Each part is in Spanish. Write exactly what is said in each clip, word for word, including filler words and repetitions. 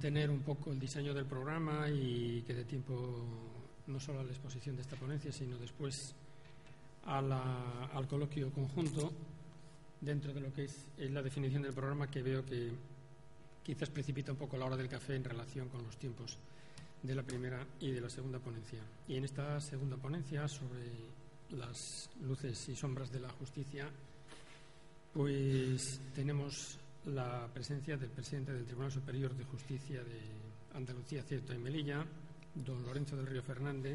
mantener un poco el diseño del programa y que dé tiempo no solo a la exposición de esta ponencia, sino después a la, al coloquio conjunto dentro de lo que es, es la definición del programa, que veo que quizás precipita un poco la hora del café en relación con los tiempos de la primera y de la segunda ponencia. Y en esta segunda ponencia sobre las luces y sombras de la justicia, pues tenemos la presencia del presidente del Tribunal Superior de Justicia de Andalucía, Ceuta y Melilla, don Lorenzo del Río Fernández,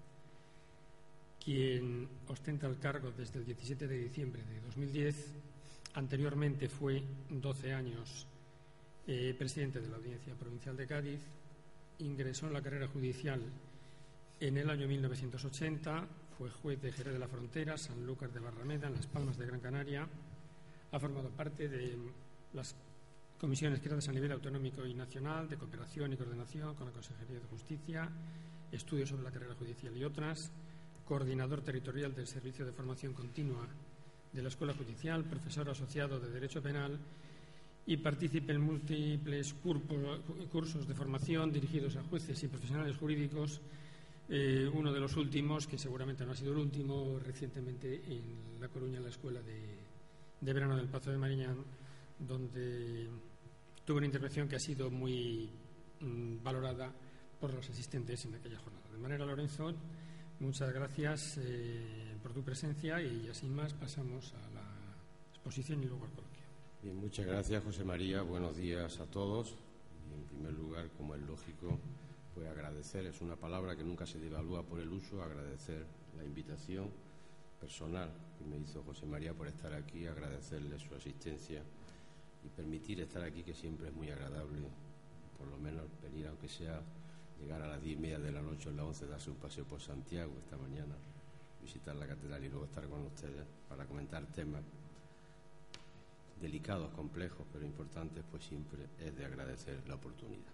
quien ostenta el cargo desde el diecisiete de diciembre de dos mil diez. Anteriormente fue doce años eh, presidente de la Audiencia Provincial de Cádiz. Ingresó en la carrera judicial en el año mil novecientos ochenta. Fue juez de Jerez de la Frontera, Sanlúcar de Barrameda, en Las Palmas de Gran Canaria. Ha formado parte de las comisiones creadas a nivel autonómico y nacional de cooperación y coordinación con la Consejería de Justicia, estudios sobre la carrera judicial y otras, coordinador territorial del Servicio de Formación Continua de la Escuela Judicial, profesor asociado de Derecho Penal y partícipe en múltiples cursos de formación dirigidos a jueces y profesionales jurídicos. Eh, uno de los últimos, que seguramente no ha sido el último, recientemente en La Coruña, en la Escuela de, de Verano del Pazo de Mariñán, donde tuvo una intervención que ha sido muy mm, valorada por los asistentes en aquella jornada. De manera, Lorenzo, muchas gracias eh, por tu presencia y, así más, pasamos a la exposición y luego al coloquio. Bien, muchas gracias, José María. Buenos días a todos. Y, en primer lugar, como es lógico, pues agradecer, es una palabra que nunca se devalúa por el uso, agradecer la invitación personal que me hizo José María por estar aquí, agradecerle su asistencia y permitir estar aquí, que siempre es muy agradable, por lo menos venir, aunque sea llegar a las diez y media de la noche o a las once, darse un paseo por Santiago esta mañana, visitar la catedral y luego estar con ustedes para comentar temas delicados, complejos, pero importantes, pues siempre es de agradecer la oportunidad.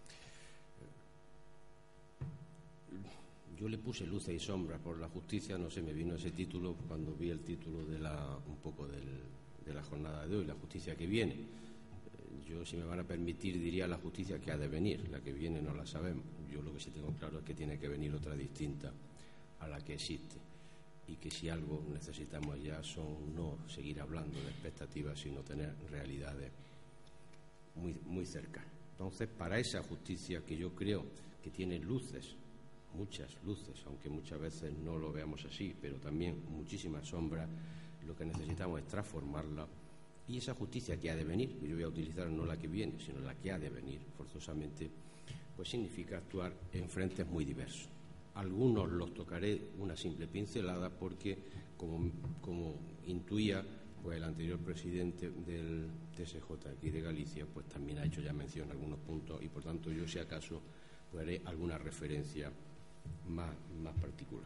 Yo le puse luces y sombras por la justicia, no sé, me vino ese título cuando vi el título de la, un poco del, de la jornada de hoy, la justicia que viene. Yo, si me van a permitir, diría la justicia que ha de venir, la que viene no la sabemos. Yo lo que sí tengo claro es que tiene que venir otra distinta a la que existe, y que si algo necesitamos ya son no seguir hablando de expectativas, sino tener realidades muy, muy cercanas. Entonces, para esa justicia, que yo creo que tiene luces, muchas luces, aunque muchas veces no lo veamos así, pero también muchísimas sombras, lo que necesitamos es transformarla. Y esa justicia que ha de venir, que yo voy a utilizar no la que viene, sino la que ha de venir forzosamente, pues significa actuar en frentes muy diversos. Algunos los tocaré una simple pincelada porque, como, como intuía, pues el anterior presidente del T S J aquí de Galicia, pues también ha hecho ya mención a algunos puntos, y por tanto yo, si acaso, pues haré alguna referencia más, más particular.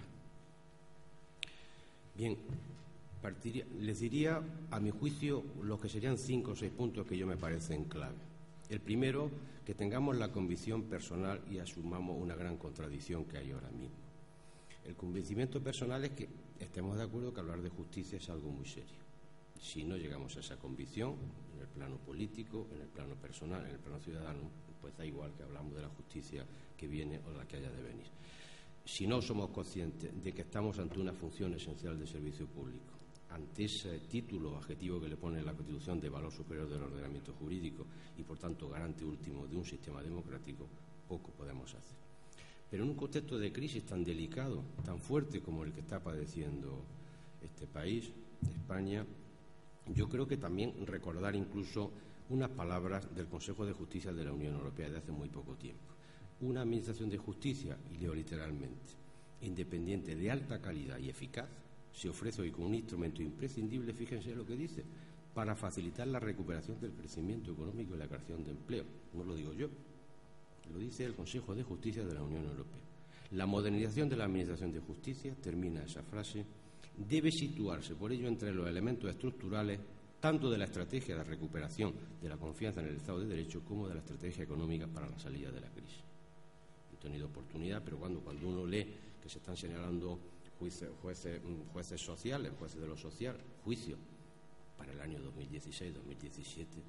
Bien, partiría, les diría, a mi juicio, los que serían cinco o seis puntos que yo me parecen clave. El primero, que tengamos la convicción personal y asumamos una gran contradicción que hay ahora mismo. El convencimiento personal es que estemos de acuerdo que hablar de justicia es algo muy serio. Si no llegamos a esa convicción, en el plano político, en el plano personal, en el plano ciudadano, pues da igual que hablamos de la justicia que viene o la que haya de venir. Si no somos conscientes de que estamos ante una función esencial de servicio público, ante ese título objetivo que le pone la Constitución de valor superior del ordenamiento jurídico y, por tanto, garante último de un sistema democrático, poco podemos hacer. Pero en un contexto de crisis tan delicado, tan fuerte como el que está padeciendo este país, España, yo creo que también recordar incluso unas palabras del Consejo de Justicia de la Unión Europea de hace muy poco tiempo. Una administración de justicia, y leo literalmente, independiente, de alta calidad y eficaz, se ofrece hoy como un instrumento imprescindible, fíjense lo que dice, para facilitar la recuperación del crecimiento económico y la creación de empleo. No lo digo yo, lo dice el Consejo de Justicia de la Unión Europea. La modernización de la Administración de Justicia, termina esa frase, debe situarse por ello entre los elementos estructurales tanto de la estrategia de recuperación de la confianza en el Estado de Derecho como de la estrategia económica para la salida de la crisis. He tenido oportunidad, pero cuando, cuando uno lee que se están señalando Jueces, jueces, jueces sociales, jueces de lo social, juicio para el año dos mil dieciséis dos mil diecisiete, bueno,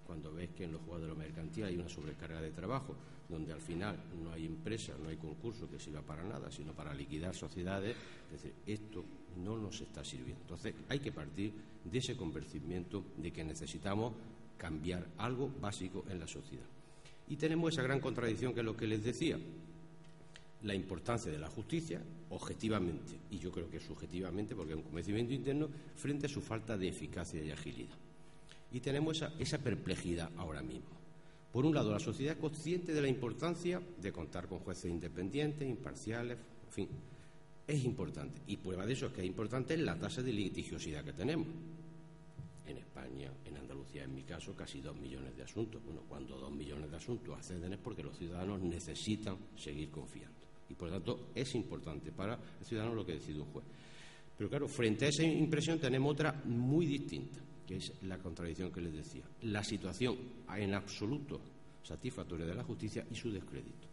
cuando ves que en los juzgados de lo mercantil hay una sobrecarga de trabajo, donde al final no hay empresa, no hay concurso que sirva para nada, sino para liquidar sociedades, es decir, esto no nos está sirviendo. Entonces hay que partir de ese convencimiento de que necesitamos cambiar algo básico en la sociedad. Y tenemos esa gran contradicción que es lo que les decía, la importancia de la justicia objetivamente, y yo creo que subjetivamente, porque es un convencimiento interno, frente a su falta de eficacia y agilidad. Y tenemos esa, esa perplejidad ahora mismo. Por un lado, la sociedad es consciente de la importancia de contar con jueces independientes, imparciales, en fin, es importante. Y prueba de eso es que es importante la tasa de litigiosidad que tenemos. En España, en Andalucía, en mi caso, casi dos millones de asuntos. Bueno, cuando dos millones de asuntos acceden es porque los ciudadanos necesitan seguir confiando. Y, por lo tanto, es importante para el ciudadano lo que decide un juez. Pero, claro, frente a esa impresión tenemos otra muy distinta, que es la contradicción que les decía. La situación en absoluto satisfactoria de la justicia y su descrédito.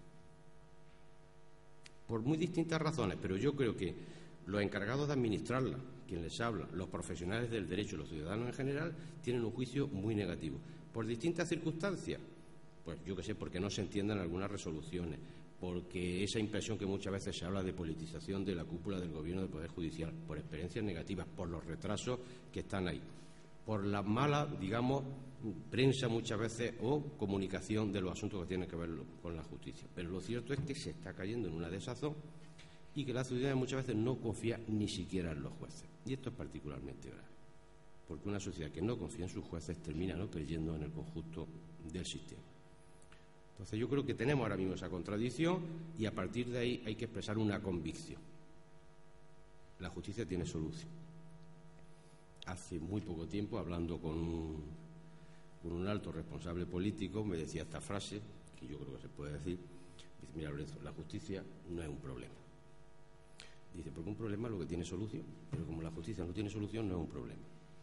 Por muy distintas razones, pero yo creo que los encargados de administrarla, quien les habla, los profesionales del derecho, los ciudadanos en general, tienen un juicio muy negativo. Por distintas circunstancias, pues yo que sé, porque no se entiendan algunas resoluciones, porque esa impresión que muchas veces se habla de politización de la cúpula del Gobierno del Poder Judicial, por experiencias negativas, por los retrasos que están ahí, por la mala, digamos, prensa muchas veces o comunicación de los asuntos que tienen que ver con la justicia. Pero lo cierto es que se está cayendo en una desazón y que la ciudadanía muchas veces no confía ni siquiera en los jueces. Y esto es particularmente grave, porque una sociedad que no confía en sus jueces termina no creyendo en el conjunto del sistema. Entonces yo creo que tenemos ahora mismo esa contradicción y a partir de ahí hay que expresar una convicción. La justicia tiene solución. Hace muy poco tiempo, hablando con un, con un alto responsable político, me decía esta frase, que yo creo que se puede decir, dice, mira Lorenzo, la justicia no es un problema. Dice, porque un problema es lo que tiene solución, pero como la justicia no tiene solución, no es un problema.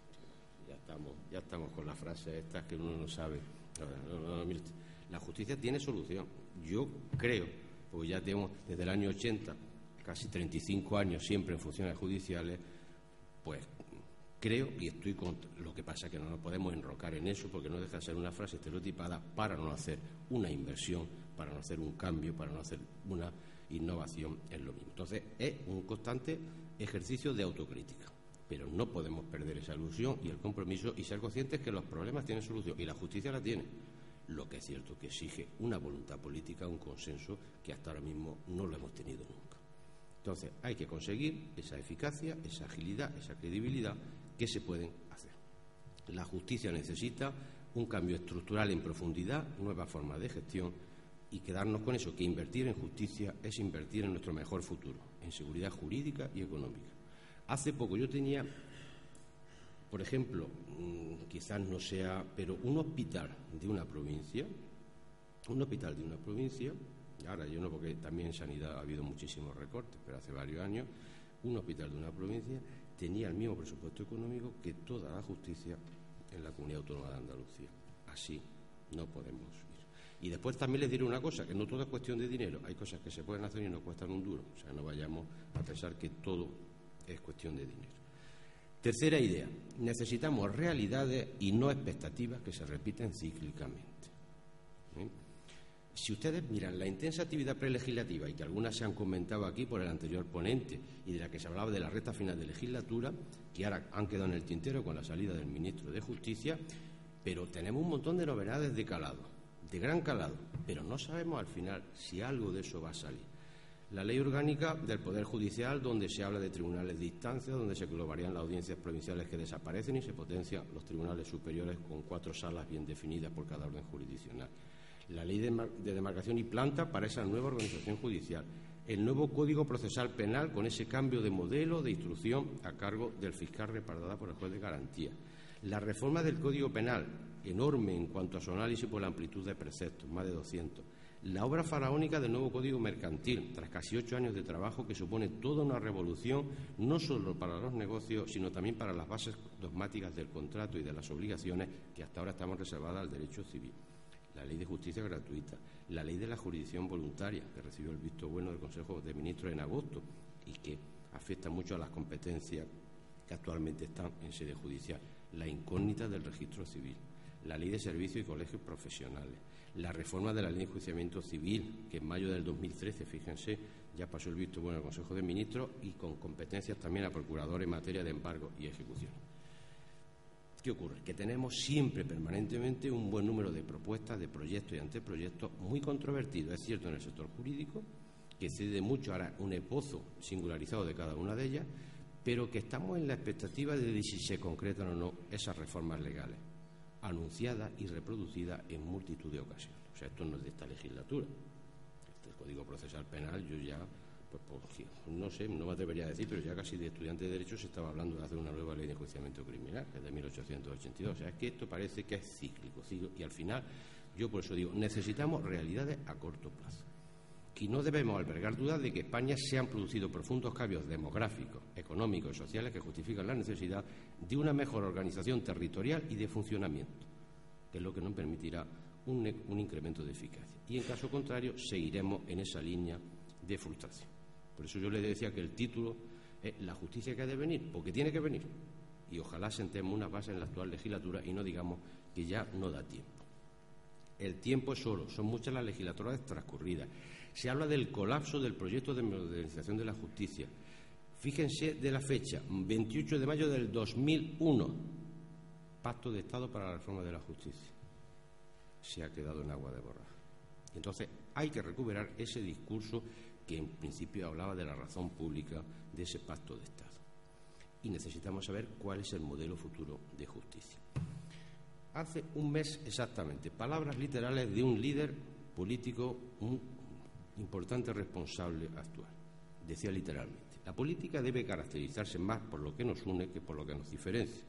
Ya estamos, ya estamos con las frases estas que uno no sabe. No, no, no, mire, la justicia tiene solución. Yo creo, porque ya tenemos desde el año ochenta, casi treinta y cinco años siempre en funciones judiciales, pues creo y estoy contra. Lo que pasa es que no nos podemos enrocar en eso porque no deja de ser una frase estereotipada para no hacer una inversión, para no hacer un cambio, para no hacer una innovación en lo mismo. Entonces, es un constante ejercicio de autocrítica, pero no podemos perder esa ilusión y el compromiso y ser conscientes que los problemas tienen solución y la justicia la tiene. Lo que es cierto que exige una voluntad política, un consenso que hasta ahora mismo no lo hemos tenido nunca. Entonces, hay que conseguir esa eficacia, esa agilidad, esa credibilidad que se pueden hacer. La justicia necesita un cambio estructural en profundidad, nuevas formas de gestión y quedarnos con eso, que invertir en justicia es invertir en nuestro mejor futuro, en seguridad jurídica y económica. Hace poco yo tenía, por ejemplo, mmm, quizás no sea, pero un hospital de una provincia, un hospital de una provincia, ahora yo no, porque también en sanidad ha habido muchísimos recortes, pero hace varios años, un hospital de una provincia tenía el mismo presupuesto económico que toda la justicia en la Comunidad Autónoma de Andalucía. Así no podemos ir. Y después también les diré una cosa, que no todo es cuestión de dinero, hay cosas que se pueden hacer y no cuestan un duro, o sea, no vayamos a pensar que todo es cuestión de dinero. Tercera idea, necesitamos realidades y no expectativas que se repiten cíclicamente. ¿Eh? Si ustedes miran la intensa actividad prelegislativa y que algunas se han comentado aquí por el anterior ponente y de la que se hablaba de la recta final de legislatura, que ahora han quedado en el tintero con la salida del ministro de Justicia, pero tenemos un montón de novedades de calado, de gran calado, pero no sabemos al final si algo de eso va a salir. La ley orgánica del Poder Judicial, donde se habla de tribunales de instancia, donde se englobarían las audiencias provinciales que desaparecen y se potencian los tribunales superiores con cuatro salas bien definidas por cada orden jurisdiccional. La ley de, de demarcación y planta para esa nueva organización judicial. El nuevo Código Procesal Penal con ese cambio de modelo de instrucción a cargo del fiscal respaldada por el juez de garantía. La reforma del Código Penal, enorme en cuanto a su análisis por la amplitud de preceptos, más de doscientos. La obra faraónica del nuevo Código Mercantil, tras casi ocho años de trabajo que supone toda una revolución, no solo para los negocios, sino también para las bases dogmáticas del contrato y de las obligaciones que hasta ahora estamos reservadas al derecho civil. La ley de justicia gratuita, la ley de la jurisdicción voluntaria, que recibió el visto bueno del Consejo de Ministros en agosto y que afecta mucho a las competencias que actualmente están en sede judicial, la incógnita del registro civil, la Ley de Servicios y Colegios Profesionales, la reforma de la Ley de Enjuiciamiento Civil, que en mayo del dos mil trece, fíjense, ya pasó el visto bueno al Consejo de Ministros y con competencias también a procuradores en materia de embargo y ejecución. ¿Qué ocurre? Que tenemos siempre, permanentemente, un buen número de propuestas, de proyectos y anteproyectos muy controvertidos, es cierto, en el sector jurídico, que cede mucho ahora un esbozo singularizado de cada una de ellas, pero que estamos en la expectativa de si se concretan o no esas reformas legales, anunciadas y reproducidas en multitud de ocasiones. O sea, esto no es de esta legislatura. Este Código Procesal Penal, yo ya, pues, pues no sé, no me atrevería a decir, pero ya casi de estudiante de Derecho se estaba hablando de hacer una nueva ley de enjuiciamiento criminal, que es de mil ochocientos ochenta y dos. O sea, es que esto parece que es cíclico, cíclico, y al final, yo por eso digo, necesitamos realidades a corto plazo. Y no debemos albergar dudas de que en España se han producido profundos cambios demográficos, económicos y sociales que justifican la necesidad de una mejor organización territorial y de funcionamiento, que es lo que nos permitirá un, un incremento de eficacia. Y en caso contrario, seguiremos en esa línea de frustración. Por eso yo le decía que el título es La justicia que ha de venir, porque tiene que venir. Y ojalá sentemos una base en la actual legislatura y no digamos que ya no da tiempo. El tiempo es oro, son muchas las legislaturas transcurridas. Se habla del colapso del proyecto de modernización de la justicia. Fíjense de la fecha, veintiocho de mayo del dos mil uno, Pacto de Estado para la Reforma de la Justicia. Se ha quedado en agua de borraja. Entonces, hay que recuperar ese discurso que en principio hablaba de la razón pública de ese Pacto de Estado. Y necesitamos saber cuál es el modelo futuro de justicia. Hace un mes exactamente, palabras literales de un líder político, un importante responsable actual. Decía literalmente: la política debe caracterizarse más por lo que nos une que por lo que nos diferencia.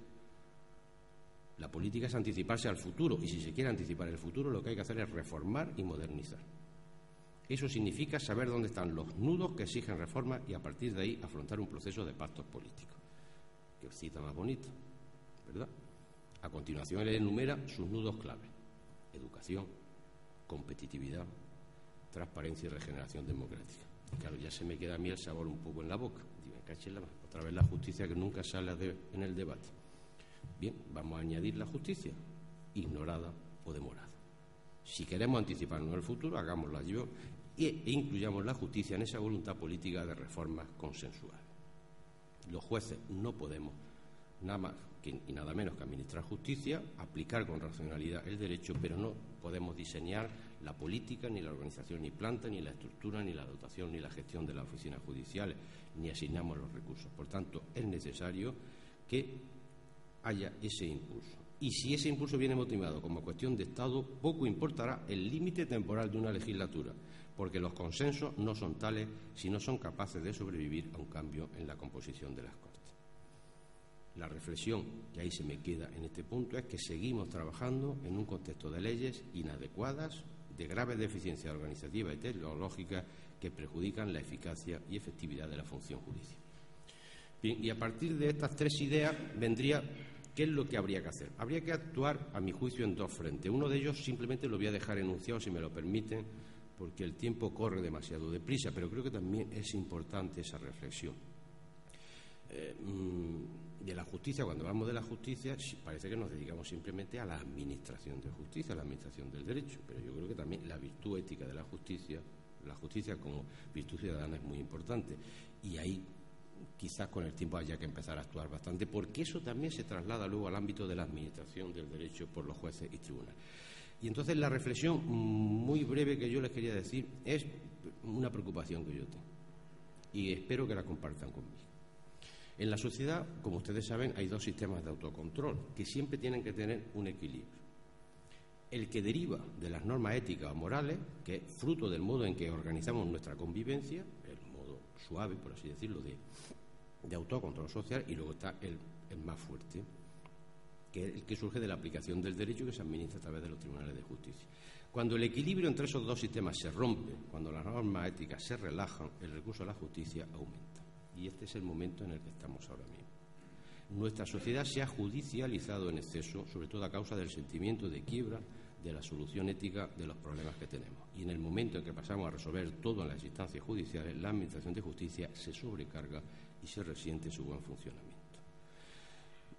La política es anticiparse al futuro, y si se quiere anticipar el futuro, lo que hay que hacer es reformar y modernizar. Eso significa saber dónde están los nudos que exigen reforma y a partir de ahí afrontar un proceso de pactos políticos. Qué cita más bonita, ¿verdad? A continuación él enumera sus nudos clave: educación, competitividad, transparencia y regeneración democrática. Y claro, ya se me queda a mí el sabor un poco en la boca. Digo, cáchela más, otra vez la justicia que nunca sale de, en el debate. Bien, vamos a añadir la justicia, ignorada o demorada. Si queremos anticiparnos al futuro, hagámosla yo e incluyamos la justicia en esa voluntad política de reformas consensuales. Los jueces no podemos nada más que, y nada menos que administrar justicia, aplicar con racionalidad el derecho, pero no podemos diseñar la política, ni la organización, ni planta, ni la estructura, ni la dotación, ni la gestión de las oficinas judiciales, ni asignamos los recursos. Por tanto, es necesario que haya ese impulso. Y si ese impulso viene motivado como cuestión de Estado, poco importará el límite temporal de una legislatura, porque los consensos no son tales si no son capaces de sobrevivir a un cambio en la composición de las Cortes. La reflexión, que ahí se me queda en este punto, es que seguimos trabajando en un contexto de leyes inadecuadas, de grave deficiencia organizativa y tecnológica que perjudican la eficacia y efectividad de la función judicial. Bien, y a partir de estas tres ideas vendría qué es lo que habría que hacer. Habría que actuar, a mi juicio, en dos frentes. Uno de ellos simplemente lo voy a dejar enunciado, si me lo permiten, porque el tiempo corre demasiado deprisa, pero creo que también es importante esa reflexión. Eh, de la justicia, cuando hablamos de la justicia, parece que nos dedicamos simplemente a la administración de justicia, a la administración del derecho, pero yo creo que también la virtud ética de la justicia, la justicia como virtud ciudadana es muy importante, y ahí quizás con el tiempo haya que empezar a actuar bastante, porque eso también se traslada luego al ámbito de la administración del derecho por los jueces y tribunales. Y entonces la reflexión muy breve que yo les quería decir es una preocupación que yo tengo, y espero que la compartan conmigo. En la sociedad, como ustedes saben, hay dos sistemas de autocontrol que siempre tienen que tener un equilibrio. El que deriva de las normas éticas o morales, que es fruto del modo en que organizamos nuestra convivencia, el modo suave, por así decirlo, de, de autocontrol social, y luego está el, el más fuerte, que es el que surge de la aplicación del derecho que se administra a través de los tribunales de justicia. Cuando el equilibrio entre esos dos sistemas se rompe, cuando las normas éticas se relajan, el recurso a la justicia aumenta. Y este es el momento en el que estamos ahora mismo. Nuestra sociedad se ha judicializado en exceso, sobre todo a causa del sentimiento de quiebra de la solución ética de los problemas que tenemos. Y en el momento en que pasamos a resolver todo en las instancias judiciales, la Administración de Justicia se sobrecarga y se resiente su buen funcionamiento.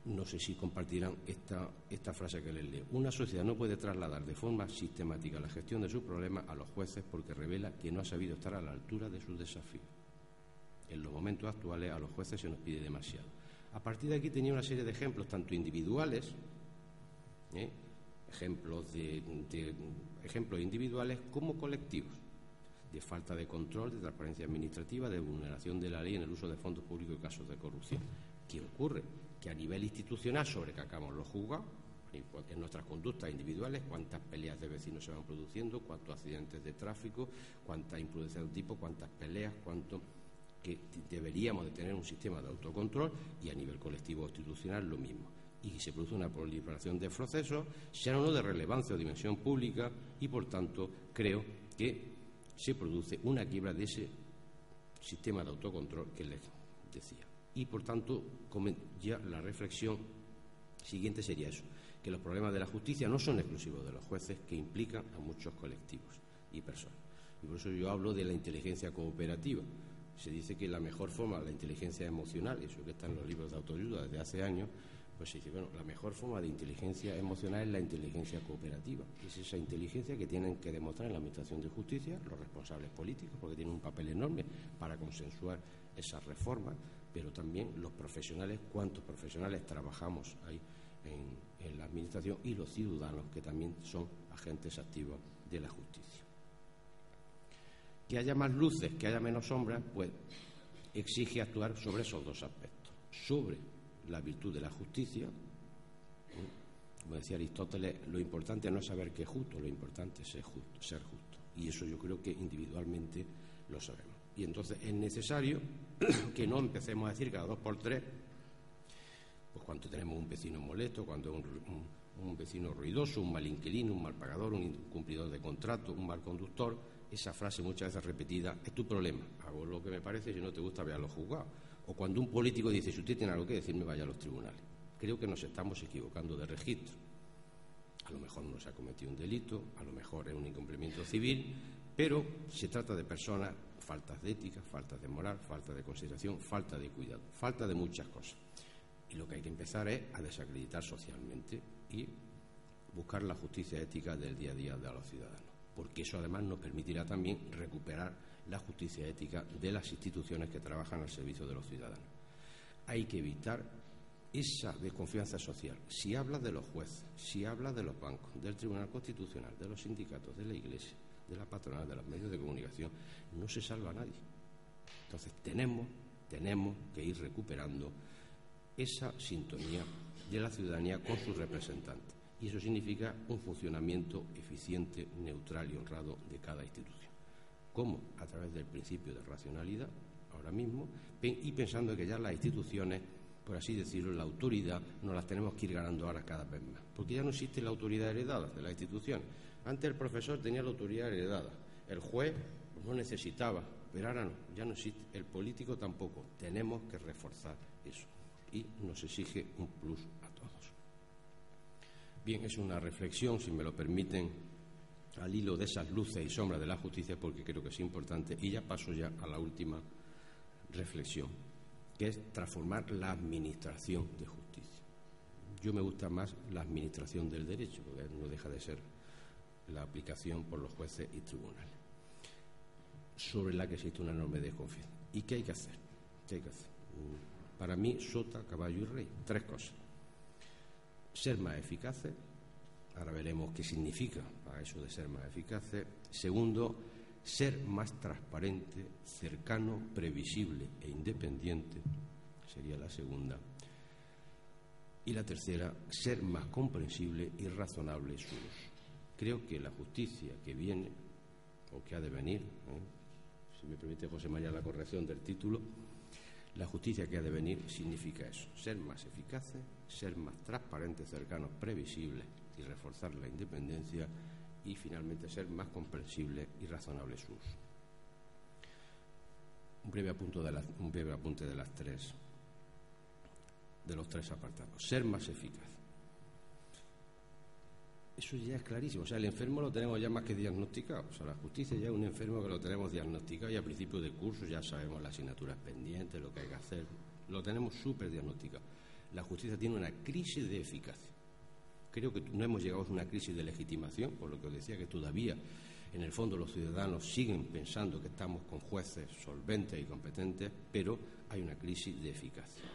no sé si compartirán esta, esta frase que les leo. Una sociedad no puede trasladar de forma sistemática la gestión de sus problemas a los jueces porque revela que no ha sabido estar a la altura de sus desafíos. En los momentos actuales a los jueces se nos pide demasiado. A partir de aquí tenía una serie de ejemplos, tanto individuales, ¿eh? ejemplos, de, de, ejemplos individuales como colectivos, de falta de control, de transparencia administrativa, de vulneración de la ley en el uso de fondos públicos y casos de corrupción. ¿Qué ocurre? Que a nivel institucional sobrecargamos los juzgados en nuestras conductas individuales, cuántas peleas de vecinos se van produciendo, cuántos accidentes de tráfico, cuántas imprudencias de un tipo, cuántas peleas, cuánto que deberíamos de tener un sistema de autocontrol, y a nivel colectivo institucional lo mismo. Y se produce una proliferación de procesos, sean o no de relevancia o dimensión pública, y por tanto creo que se produce una quiebra de ese sistema de autocontrol que les decía. Y por tanto, ya la reflexión siguiente sería eso, que los problemas de la justicia no son exclusivos de los jueces, que implican a muchos colectivos y personas. Y por eso yo hablo de la inteligencia cooperativa. Se dice que la mejor forma, la inteligencia emocional, eso que está en los libros de autoayuda desde hace años, pues se dice, bueno, la mejor forma de inteligencia emocional es la inteligencia cooperativa. Es esa inteligencia que tienen que demostrar en la Administración de Justicia los responsables políticos, porque tienen un papel enorme para consensuar esas reformas, pero también los profesionales, cuántos profesionales trabajamos ahí en, en la Administración, y los ciudadanos, que también son agentes activos de la justicia. Que haya más luces, que haya menos sombras, pues exige actuar sobre esos dos aspectos, sobre la virtud de la justicia. Como decía Aristóteles, lo importante no es saber qué es justo, lo importante es ser justo, ser justo. Y eso yo creo que individualmente lo sabemos. Y entonces es necesario que no empecemos a decir cada dos por tres, pues cuando tenemos un vecino molesto, cuando es un, un, un vecino ruidoso, un mal inquilino, un mal pagador, un incumplidor de contrato, un mal conductor, esa frase muchas veces repetida, es tu problema, hago lo que me parece, si no te gusta, ve a los juzgados. O cuando un político dice, si usted tiene algo que decirme, vaya a los tribunales. Creo que nos estamos equivocando de registro. A lo mejor no se ha cometido un delito, a lo mejor es un incumplimiento civil, pero se trata de personas, faltas de ética, faltas de moral, falta de consideración, falta de cuidado, falta de muchas cosas. Y lo que hay que empezar es a desacreditar socialmente y buscar la justicia ética del día a día de los ciudadanos, porque eso además nos permitirá también recuperar la justicia ética de las instituciones que trabajan al servicio de los ciudadanos. Hay que evitar esa desconfianza social. Si habla de los jueces, si habla de los bancos, del Tribunal Constitucional, de los sindicatos, de la Iglesia, de la patronal, de los medios de comunicación, no se salva a nadie. Entonces tenemos, tenemos que ir recuperando esa sintonía de la ciudadanía con sus representantes. Y eso significa un funcionamiento eficiente, neutral y honrado de cada institución. ¿Cómo? A través del principio de racionalidad, ahora mismo, y pensando que ya las instituciones, por así decirlo, la autoridad, nos las tenemos que ir ganando ahora cada vez más. Porque ya no existe la autoridad heredada de las instituciones. Antes el profesor tenía la autoridad heredada, el juez pues, no necesitaba, pero ahora no, ya no existe. El político tampoco. Tenemos que reforzar eso. Y nos exige un plus a todos. Bien, es una reflexión, si me lo permiten, al hilo de esas luces y sombras de la justicia, porque creo que es importante, y ya paso ya a la última reflexión, que es transformar la administración de justicia. Yo me gusta más la administración del derecho, porque no deja de ser la aplicación por los jueces y tribunales, sobre la que existe una enorme desconfianza. ¿Y qué hay que hacer? ¿Qué hay que hacer? Para mí, sota, caballo y rey. Tres cosas. Ser más eficaces. Ahora veremos qué significa para eso de ser más eficaces. Segundo, ser más transparente, cercano, previsible e independiente. Sería la segunda. Y la tercera, ser más comprensible y razonable su uso. Creo que la justicia que viene, o que ha de venir, ¿eh? si me permite José María la corrección del título, la justicia que ha de venir significa eso, ser más eficaces, ser más transparentes, cercanos, previsibles y reforzar la independencia, y finalmente ser más comprensible y razonable su uso. Un breve apunte de las, un breve apunte de las tres, de los tres apartados. Ser más eficaz. Eso ya es clarísimo. O sea, el enfermo lo tenemos ya más que diagnosticado. O sea, la justicia ya es un enfermo que lo tenemos diagnosticado, y a principio de curso ya sabemos las asignaturas pendientes, lo que hay que hacer. Lo tenemos súper diagnosticado. La justicia tiene una crisis de eficacia. Creo que no hemos llegado a una crisis de legitimación, por lo que os decía que todavía, en el fondo, los ciudadanos siguen pensando que estamos con jueces solventes y competentes, pero hay una crisis de eficacia.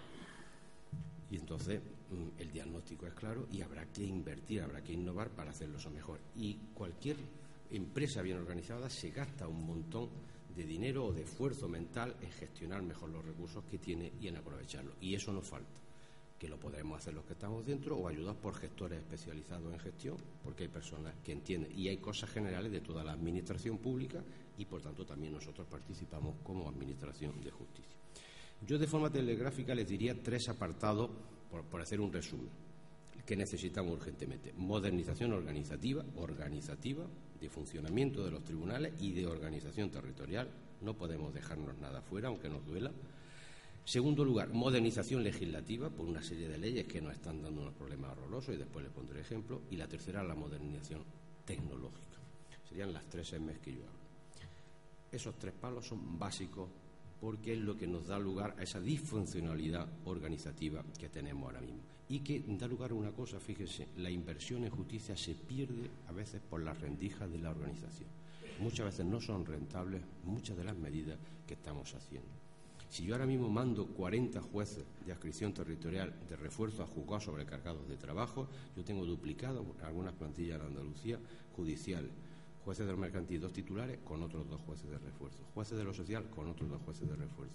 Y entonces el diagnóstico es claro y habrá que invertir, habrá que innovar para hacerlo eso mejor. Y cualquier empresa bien organizada se gasta un montón de dinero o de esfuerzo mental en gestionar mejor los recursos que tiene y en aprovecharlos. Y eso nos falta, que lo podremos hacer los que estamos dentro o ayudados por gestores especializados en gestión, porque hay personas que entienden y hay cosas generales de toda la administración pública y, por tanto, también nosotros participamos como administración de justicia. Yo, de forma telegráfica, les diría tres apartados, por, por hacer un resumen, que necesitamos urgentemente. Modernización organizativa, organizativa, de funcionamiento de los tribunales y de organización territorial. No podemos dejarnos nada fuera, aunque nos duela. Segundo lugar, modernización legislativa, por una serie de leyes que nos están dando unos problemas horrorosos, y después les pondré ejemplo. Y la tercera, la modernización tecnológica. Serían las tres emes que yo hablo. Esos tres palos son básicos porque es lo que nos da lugar a esa disfuncionalidad organizativa que tenemos ahora mismo. Y que da lugar a una cosa, fíjense, la inversión en justicia se pierde a veces por las rendijas de la organización. Muchas veces no son rentables muchas de las medidas que estamos haciendo. Si yo ahora mismo mando cuarenta jueces de adscripción territorial de refuerzo a juzgados sobrecargados de trabajo, yo tengo duplicado algunas plantillas en Andalucía judiciales. Jueces del mercantil, dos titulares con otros dos jueces de refuerzo. Jueces de lo social con otros dos jueces de refuerzo.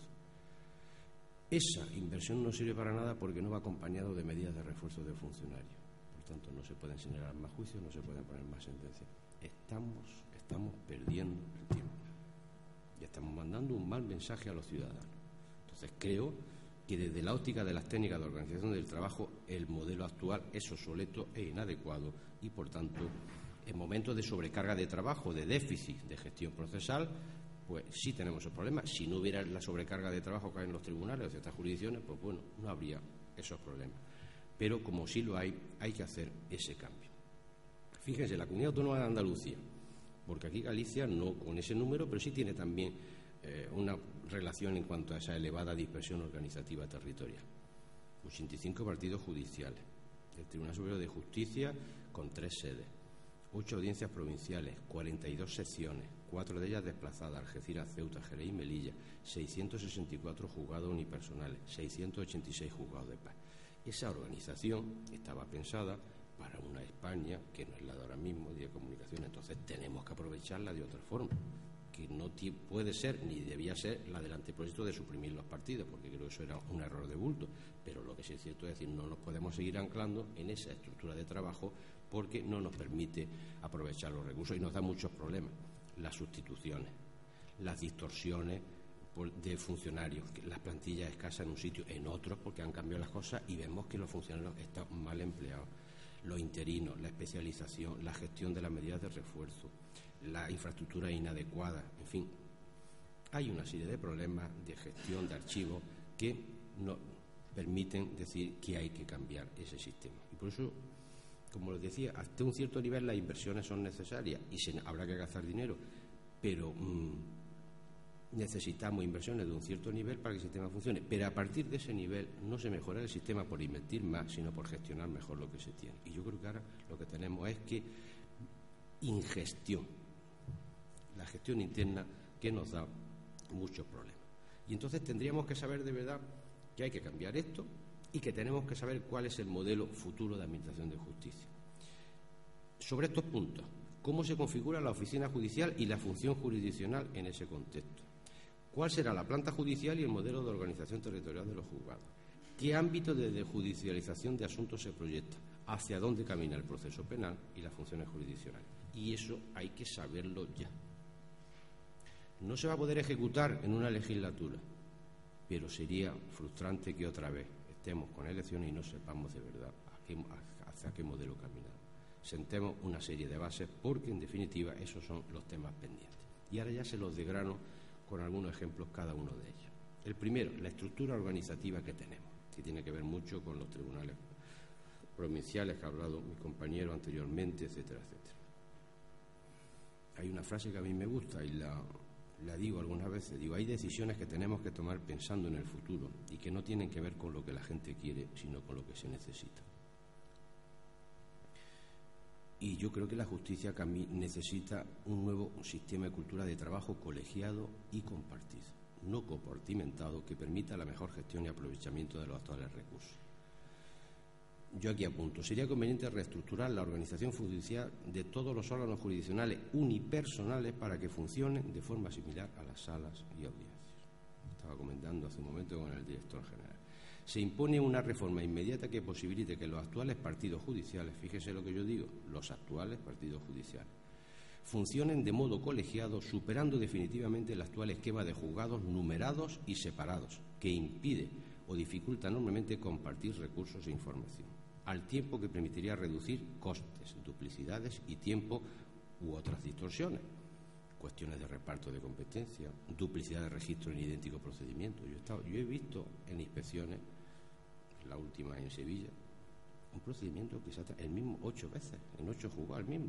Esa inversión no sirve para nada porque no va acompañado de medidas de refuerzo de funcionarios. Por tanto, no se pueden generar más juicios, no se pueden poner más sentencias. Estamos, estamos perdiendo el tiempo. Y estamos mandando un mal mensaje a los ciudadanos. Entonces, creo que desde la óptica de las técnicas de organización del trabajo, el modelo actual es obsoleto e inadecuado y, por tanto, en momentos de sobrecarga de trabajo, de déficit de gestión procesal, pues sí tenemos el problema. Si no hubiera la sobrecarga de trabajo que hay en los tribunales o ciertas jurisdicciones, pues bueno, no habría esos problemas. Pero como sí lo hay, hay que hacer ese cambio. Fíjense, la Comunidad Autónoma de Andalucía, porque aquí Galicia no con ese número, pero sí tiene también eh, una relación en cuanto a esa elevada dispersión organizativa territorial. ochenta y cinco partidos judiciales, el Tribunal Superior de Justicia con tres sedes, ocho audiencias provinciales, cuarenta y dos secciones, cuatro de ellas desplazadas, Algeciras, Ceuta, Jerez y Melilla, seiscientos sesenta y cuatro juzgados unipersonales, seiscientos ochenta y seis juzgados de paz. Esa organización estaba pensada para una España que no es la de ahora mismo, de comunicación, entonces tenemos que aprovecharla de otra forma, que no puede ser ni debía ser la del anteproyecto de suprimir los partidos, porque creo que eso era un error de bulto, pero lo que sí es cierto es decir, no nos podemos seguir anclando en esa estructura de trabajo porque no nos permite aprovechar los recursos y nos da muchos problemas. Las sustituciones, las distorsiones de funcionarios, las plantillas escasas en un sitio, en otros porque han cambiado las cosas y vemos que los funcionarios están mal empleados, los interinos, la especialización, la gestión de las medidas de refuerzo, la infraestructura inadecuada, en fin, hay una serie de problemas de gestión de archivos que nos permiten decir que hay que cambiar ese sistema. Y por eso, como les decía, hasta un cierto nivel las inversiones son necesarias y se, habrá que gastar dinero, pero mmm, necesitamos inversiones de un cierto nivel para que el sistema funcione. Pero a partir de ese nivel no se mejora el sistema por invertir más, sino por gestionar mejor lo que se tiene. Y yo creo que ahora lo que tenemos es que ingestión, la gestión interna que nos da muchos problemas. Y entonces tendríamos que saber de verdad que hay que cambiar esto y que tenemos que saber cuál es el modelo futuro de administración de justicia. Sobre estos puntos, ¿cómo se configura la oficina judicial y la función jurisdiccional en ese contexto? ¿Cuál será la planta judicial y el modelo de organización territorial de los juzgados? ¿Qué ámbito de judicialización de asuntos se proyecta? ¿Hacia dónde camina el proceso penal y las funciones jurisdiccionales? Y eso hay que saberlo ya. No se va a poder ejecutar en una legislatura, pero sería frustrante que otra vez estemos con elecciones y no sepamos de verdad a qué, hacia qué modelo caminar. Sentemos una serie de bases porque, en definitiva, esos son los temas pendientes. Y ahora ya se los desgrano con algunos ejemplos cada uno de ellos. El primero, la estructura organizativa que tenemos, que tiene que ver mucho con los tribunales provinciales que ha hablado mi compañero anteriormente, etcétera, etcétera. Hay una frase que a mí me gusta y la la digo algunas veces, digo, hay decisiones que tenemos que tomar pensando en el futuro y que no tienen que ver con lo que la gente quiere, sino con lo que se necesita. Y yo creo que la justicia necesita un nuevo sistema de cultura de trabajo colegiado y compartido, no compartimentado, que permita la mejor gestión y aprovechamiento de los actuales recursos. Yo aquí apunto, sería conveniente reestructurar la organización judicial de todos los órganos jurisdiccionales unipersonales para que funcionen de forma similar a las salas y audiencias. Estaba comentando hace un momento con el director general. Se impone una reforma inmediata que posibilite que los actuales partidos judiciales, fíjese lo que yo digo, los actuales partidos judiciales, funcionen de modo colegiado, superando definitivamente el actual esquema de juzgados numerados y separados, que impide o dificulta enormemente compartir recursos e información, al tiempo que permitiría reducir costes, duplicidades y tiempo u otras distorsiones, cuestiones de reparto de competencia, duplicidad de registro en idéntico procedimiento. Yo he, estado, yo he visto en inspecciones, la última en Sevilla, un procedimiento que se ha el mismo ocho veces, en ocho juzgados el mismo,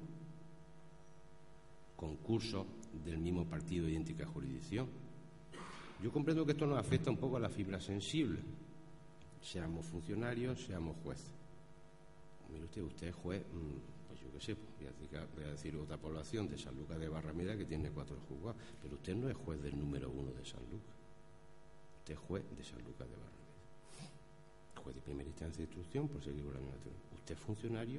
concursos del mismo partido de idéntica jurisdicción. Yo comprendo que esto nos afecta un poco a la fibra sensible, seamos funcionarios, seamos jueces. Mire usted, usted es juez, pues yo qué sé, pues voy, a decir, voy a decir otra población de Sanlúcar de Barrameda que tiene cuatro juzgados, pero usted no es juez del número uno de Sanlúcar, usted es juez de Sanlúcar de Barrameda, juez de primera instancia de instrucción por seguir la misma teoría. Usted es funcionario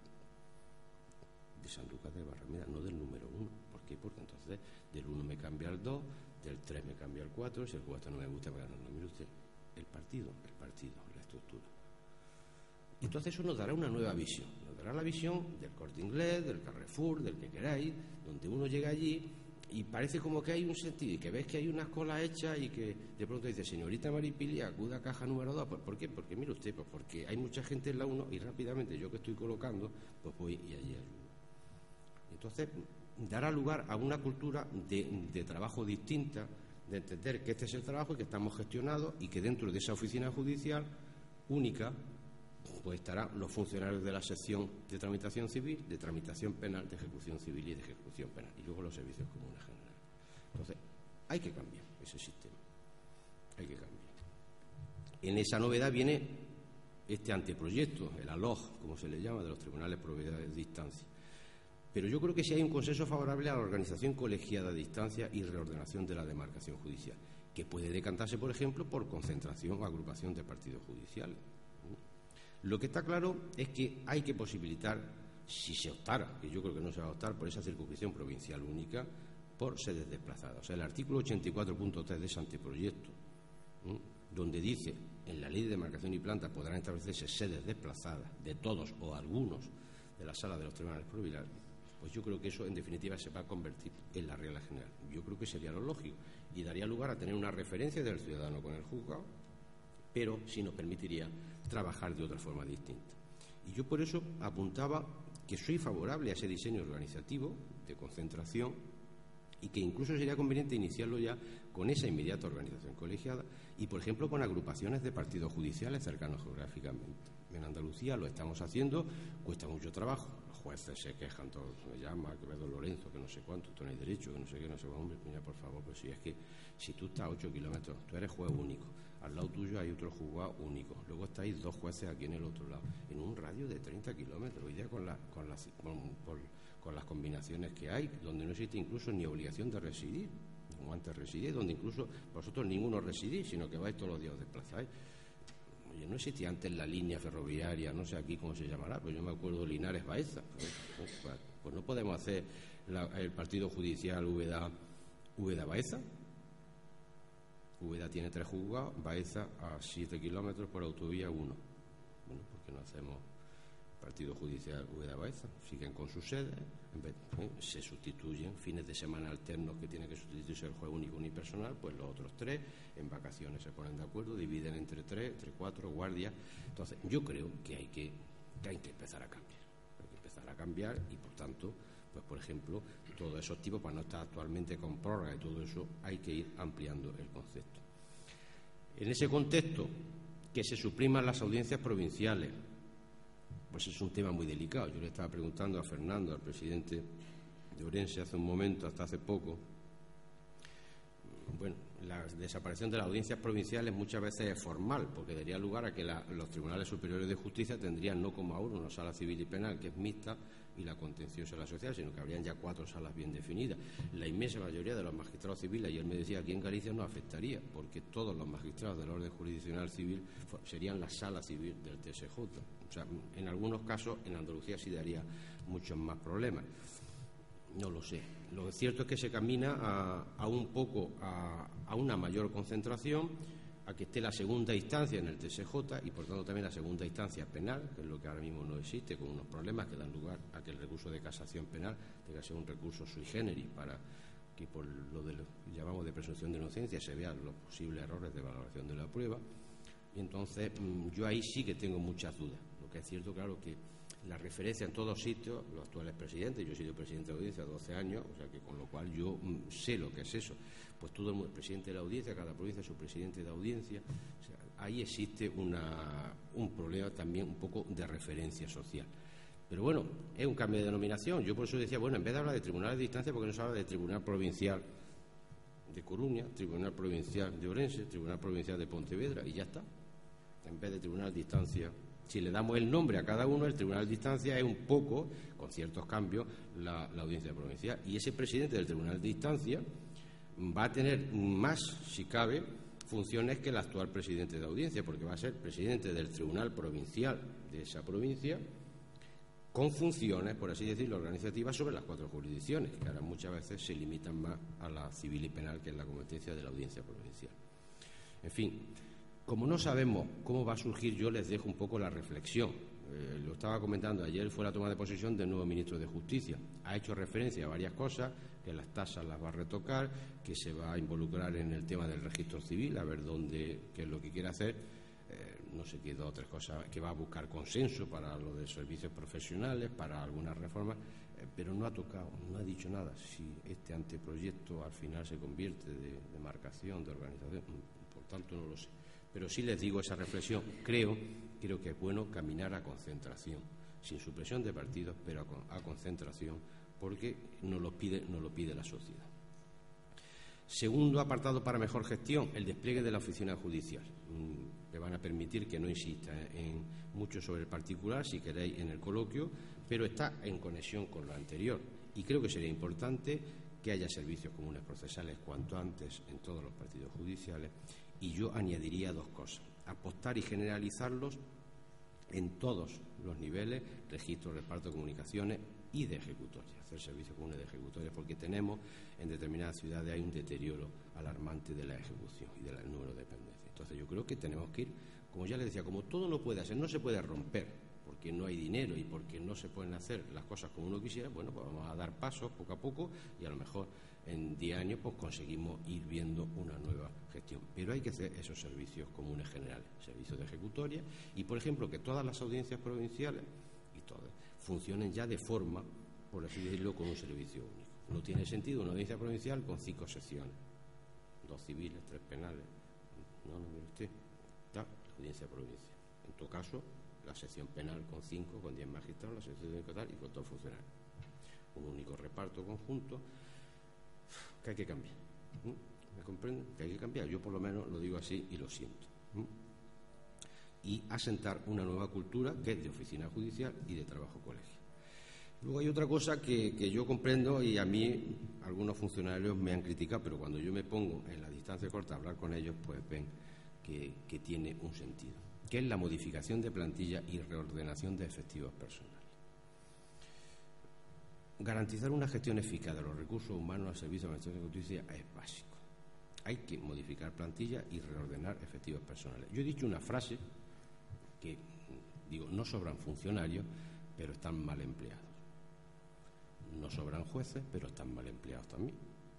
de Sanlúcar de Barrameda, no del número uno. ¿Por qué? Porque entonces del uno me cambia al dos, del tres me cambia al cuatro, si el cuatro no me gusta, me gana. No, mire usted, el partido, el partido, la estructura. Entonces eso nos dará una nueva visión, nos dará la visión del Corte Inglés, del Carrefour, del que queráis, donde uno llega allí y parece como que hay un sentido y que ves que hay unas colas hechas y que de pronto dice, señorita Maripili, acuda a caja número dos. Pues, ¿por qué? Porque mire usted, pues porque hay mucha gente en la uno y rápidamente yo que estoy colocando, pues voy y allí ayudo. Entonces dará lugar a una cultura de, de trabajo distinta, de entender que este es el trabajo y que estamos gestionados y que dentro de esa oficina judicial única pues estarán los funcionarios de la sección de tramitación civil, de tramitación penal, de ejecución civil y de ejecución penal, y luego los servicios comunes generales. Entonces, hay que cambiar ese sistema, hay que cambiar. En esa novedad viene este anteproyecto, el A L O G, como se le llama, de los tribunales propiedades de distancia. Pero yo creo que sí hay un consenso favorable a la organización colegiada de distancia y reordenación de la demarcación judicial, que puede decantarse, por ejemplo, por concentración o agrupación de partidos judiciales. Lo que está claro es que hay que posibilitar, si se optara, que yo creo que no se va a optar por esa circunscripción provincial única, por sedes desplazadas. O sea, el artículo ochenta y cuatro punto tres de ese anteproyecto, ¿sí?, donde dice, en la ley de demarcación y planta podrán establecerse sedes desplazadas de todos o algunos de las salas de los tribunales provinciales, pues yo creo que eso, en definitiva, se va a convertir en la regla general. Yo creo que sería lo lógico y daría lugar a tener una referencia del ciudadano con el juzgado, pero sí nos permitiría trabajar de otra forma distinta. Y yo por eso apuntaba que soy favorable a ese diseño organizativo de concentración y que incluso sería conveniente iniciarlo ya con esa inmediata organización colegiada y, por ejemplo, con agrupaciones de partidos judiciales cercanos geográficamente. En Andalucía lo estamos haciendo, cuesta mucho trabajo. Los jueces se quejan, todos me llaman, que Pedro Lorenzo, que no sé cuánto, tú no hay derecho, que no sé qué, no sé cuánto. Hombre, mira, por favor, pues si es que si tú estás a ocho kilómetros, tú eres juez único, al lado tuyo hay otro juzgado único, luego estáis dos jueces aquí en el otro lado, en un radio de treinta kilómetros, hoy día con, la, con, las, con, con, con las combinaciones que hay, donde no existe incluso ni obligación de residir, como antes residíais, donde incluso vosotros ninguno residís, sino que vais todos los días, os desplazáis. Oye, no existía antes la línea ferroviaria, no sé aquí cómo se llamará, pero yo me acuerdo Linares Baeza. Pues, pues, pues no podemos hacer la, el partido judicial Úbeda, Úbeda Baeza. Úbeda tiene tres juzgados, Baeza a siete kilómetros, por autovía uno. Bueno, ¿por qué no hacemos partido judicial Úbeda Baeza? Siguen con sus sedes, en vez, ¿eh? se sustituyen fines de semana alternos que tiene que sustituirse el juez único unipersonal, pues los otros tres en vacaciones se ponen de acuerdo, dividen entre tres, entre cuatro guardias. Entonces yo creo que hay que, que hay que empezar a cambiar, hay que empezar a cambiar y por tanto, pues por ejemplo, todos esos tipos, para no estar actualmente con prórroga y todo eso, hay que ir ampliando el concepto. En ese contexto, que se supriman las audiencias provinciales, pues es un tema muy delicado. Yo le estaba preguntando a Fernando, al presidente de Orense, hace un momento, hasta hace poco, bueno, la desaparición de las audiencias provinciales muchas veces es formal, porque daría lugar a que la, los tribunales superiores de justicia tendrían no como ahora una sala civil y penal que es mixta y la contenciosa la social, sino que habrían ya cuatro salas bien definidas. La inmensa mayoría de los magistrados civiles, y él me decía, aquí en Galicia no afectaría, porque todos los magistrados del orden jurisdiccional civil serían la sala civil del T S J. O sea, en algunos casos en Andalucía sí daría muchos más problemas. No lo sé. Lo cierto es que se camina a, a un poco a, a una mayor concentración, a que esté la segunda instancia en el T S J y por tanto también la segunda instancia penal, que es lo que ahora mismo no existe, con unos problemas que dan lugar a que el recurso de casación penal tenga que ser un recurso sui generis para que por lo que llamamos de presunción de inocencia se vean los posibles errores de valoración de la prueba. Y entonces yo ahí sí que tengo muchas dudas. Lo que es cierto, claro, que la referencia en todos sitios, los actuales presidentes, yo he sido presidente de audiencia doce años, o sea que con lo cual yo mm, sé lo que es eso, pues todo el mundo, el presidente de la audiencia, cada provincia su presidente de audiencia, o sea, ahí existe una, un problema también un poco de referencia social. Pero bueno, es un cambio de denominación. Yo por eso decía, bueno, en vez de hablar de tribunales de distancia, ¿por qué no se habla de Tribunal Provincial de Coruña, Tribunal Provincial de Orense, Tribunal Provincial de Pontevedra, y ya está? En vez de Tribunal de Distancia. Si le damos el nombre a cada uno, el Tribunal de Distancia es un poco, con ciertos cambios, la, la audiencia provincial. Y ese presidente del Tribunal de Distancia va a tener más, si cabe, funciones que el actual presidente de audiencia, porque va a ser presidente del Tribunal Provincial de esa provincia, con funciones, por así decirlo, organizativas sobre las cuatro jurisdicciones, que ahora muchas veces se limitan más a la civil y penal, que es la competencia de la audiencia provincial. En fin, como no sabemos cómo va a surgir, yo les dejo un poco la reflexión. Eh, lo estaba comentando, ayer fue la toma de posesión del nuevo ministro de Justicia. Ha hecho referencia a varias cosas, que las tasas las va a retocar, que se va a involucrar en el tema del registro civil, a ver dónde, qué es lo que quiere hacer. Eh, no sé qué, dos o tres cosas, que va a buscar consenso para lo de servicios profesionales, para algunas reformas, eh, pero no ha tocado, no ha dicho nada. Si este anteproyecto al final se convierte de, de marcación, de organización, por tanto no lo sé. Pero sí les digo esa reflexión. Creo, creo que es bueno caminar a concentración, sin supresión de partidos, pero a, a concentración, porque nos lo pide, nos lo pide la sociedad. Segundo apartado para mejor gestión, el despliegue de la oficina judicial. Me van a permitir que no insista en mucho sobre el particular, si queréis, en el coloquio, pero está en conexión con lo anterior. Y creo que sería importante que haya servicios comunes procesales cuanto antes en todos los partidos judiciales. Y yo añadiría dos cosas: apostar y generalizarlos en todos los niveles, registro, reparto de comunicaciones y de ejecutoria, hacer servicios comunes de ejecutoria, porque tenemos en determinadas ciudades hay un deterioro alarmante de la ejecución y del número de dependencias. Entonces yo creo que tenemos que ir, como ya les decía, como todo no puede hacer, no se puede romper, porque no hay dinero y porque no se pueden hacer las cosas como uno quisiera, bueno, pues vamos a dar pasos poco a poco y a lo mejor en diez años pues conseguimos ir viendo una nueva gestión. Pero hay que hacer esos servicios comunes generales, servicios de ejecutoria y, por ejemplo, que todas las audiencias provinciales y todas funcionen ya de forma, por así decirlo, con un servicio único. No tiene sentido una audiencia provincial con cinco secciones, dos civiles, tres penales. No, no, mire usted, está la audiencia provincial. En todo caso, la sección penal con cinco, con diez magistrados, la sección de tal y con todos funcionarios. Un único reparto conjunto que hay que cambiar. ¿Me comprenden? Que hay que cambiar. Yo por lo menos lo digo así y lo siento. Y asentar una nueva cultura que es de oficina judicial y de trabajo colegio. Luego hay otra cosa que, que yo comprendo y a mí algunos funcionarios me han criticado, pero cuando yo me pongo en la distancia corta a hablar con ellos, pues ven que, que tiene un sentido, que es la modificación de plantilla y reordenación de efectivos personales. Garantizar una gestión eficaz de los recursos humanos al servicio de la Administración de Justicia es básico. Hay que modificar plantilla y reordenar efectivos personales. Yo he dicho una frase que, digo, no sobran funcionarios, pero están mal empleados. No sobran jueces, pero están mal empleados también.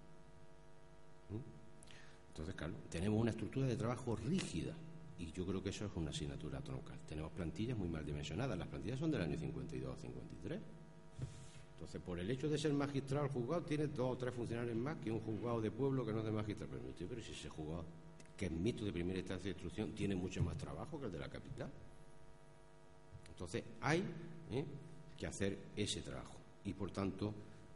Entonces, claro, tenemos una estructura de trabajo rígida y yo creo que eso es una asignatura troncal. Tenemos plantillas muy mal dimensionadas. Las plantillas son del año cincuenta y dos a cincuenta y tres. Entonces, por el hecho de ser magistrado, el juzgado tiene dos o tres funcionarios más que un juzgado de pueblo que no es de magistrado. Pero, pero si ese juzgado, que es mixto de primera instancia de instrucción, tiene mucho más trabajo que el de la capital. Entonces, hay ¿eh? que hacer ese trabajo y, por tanto,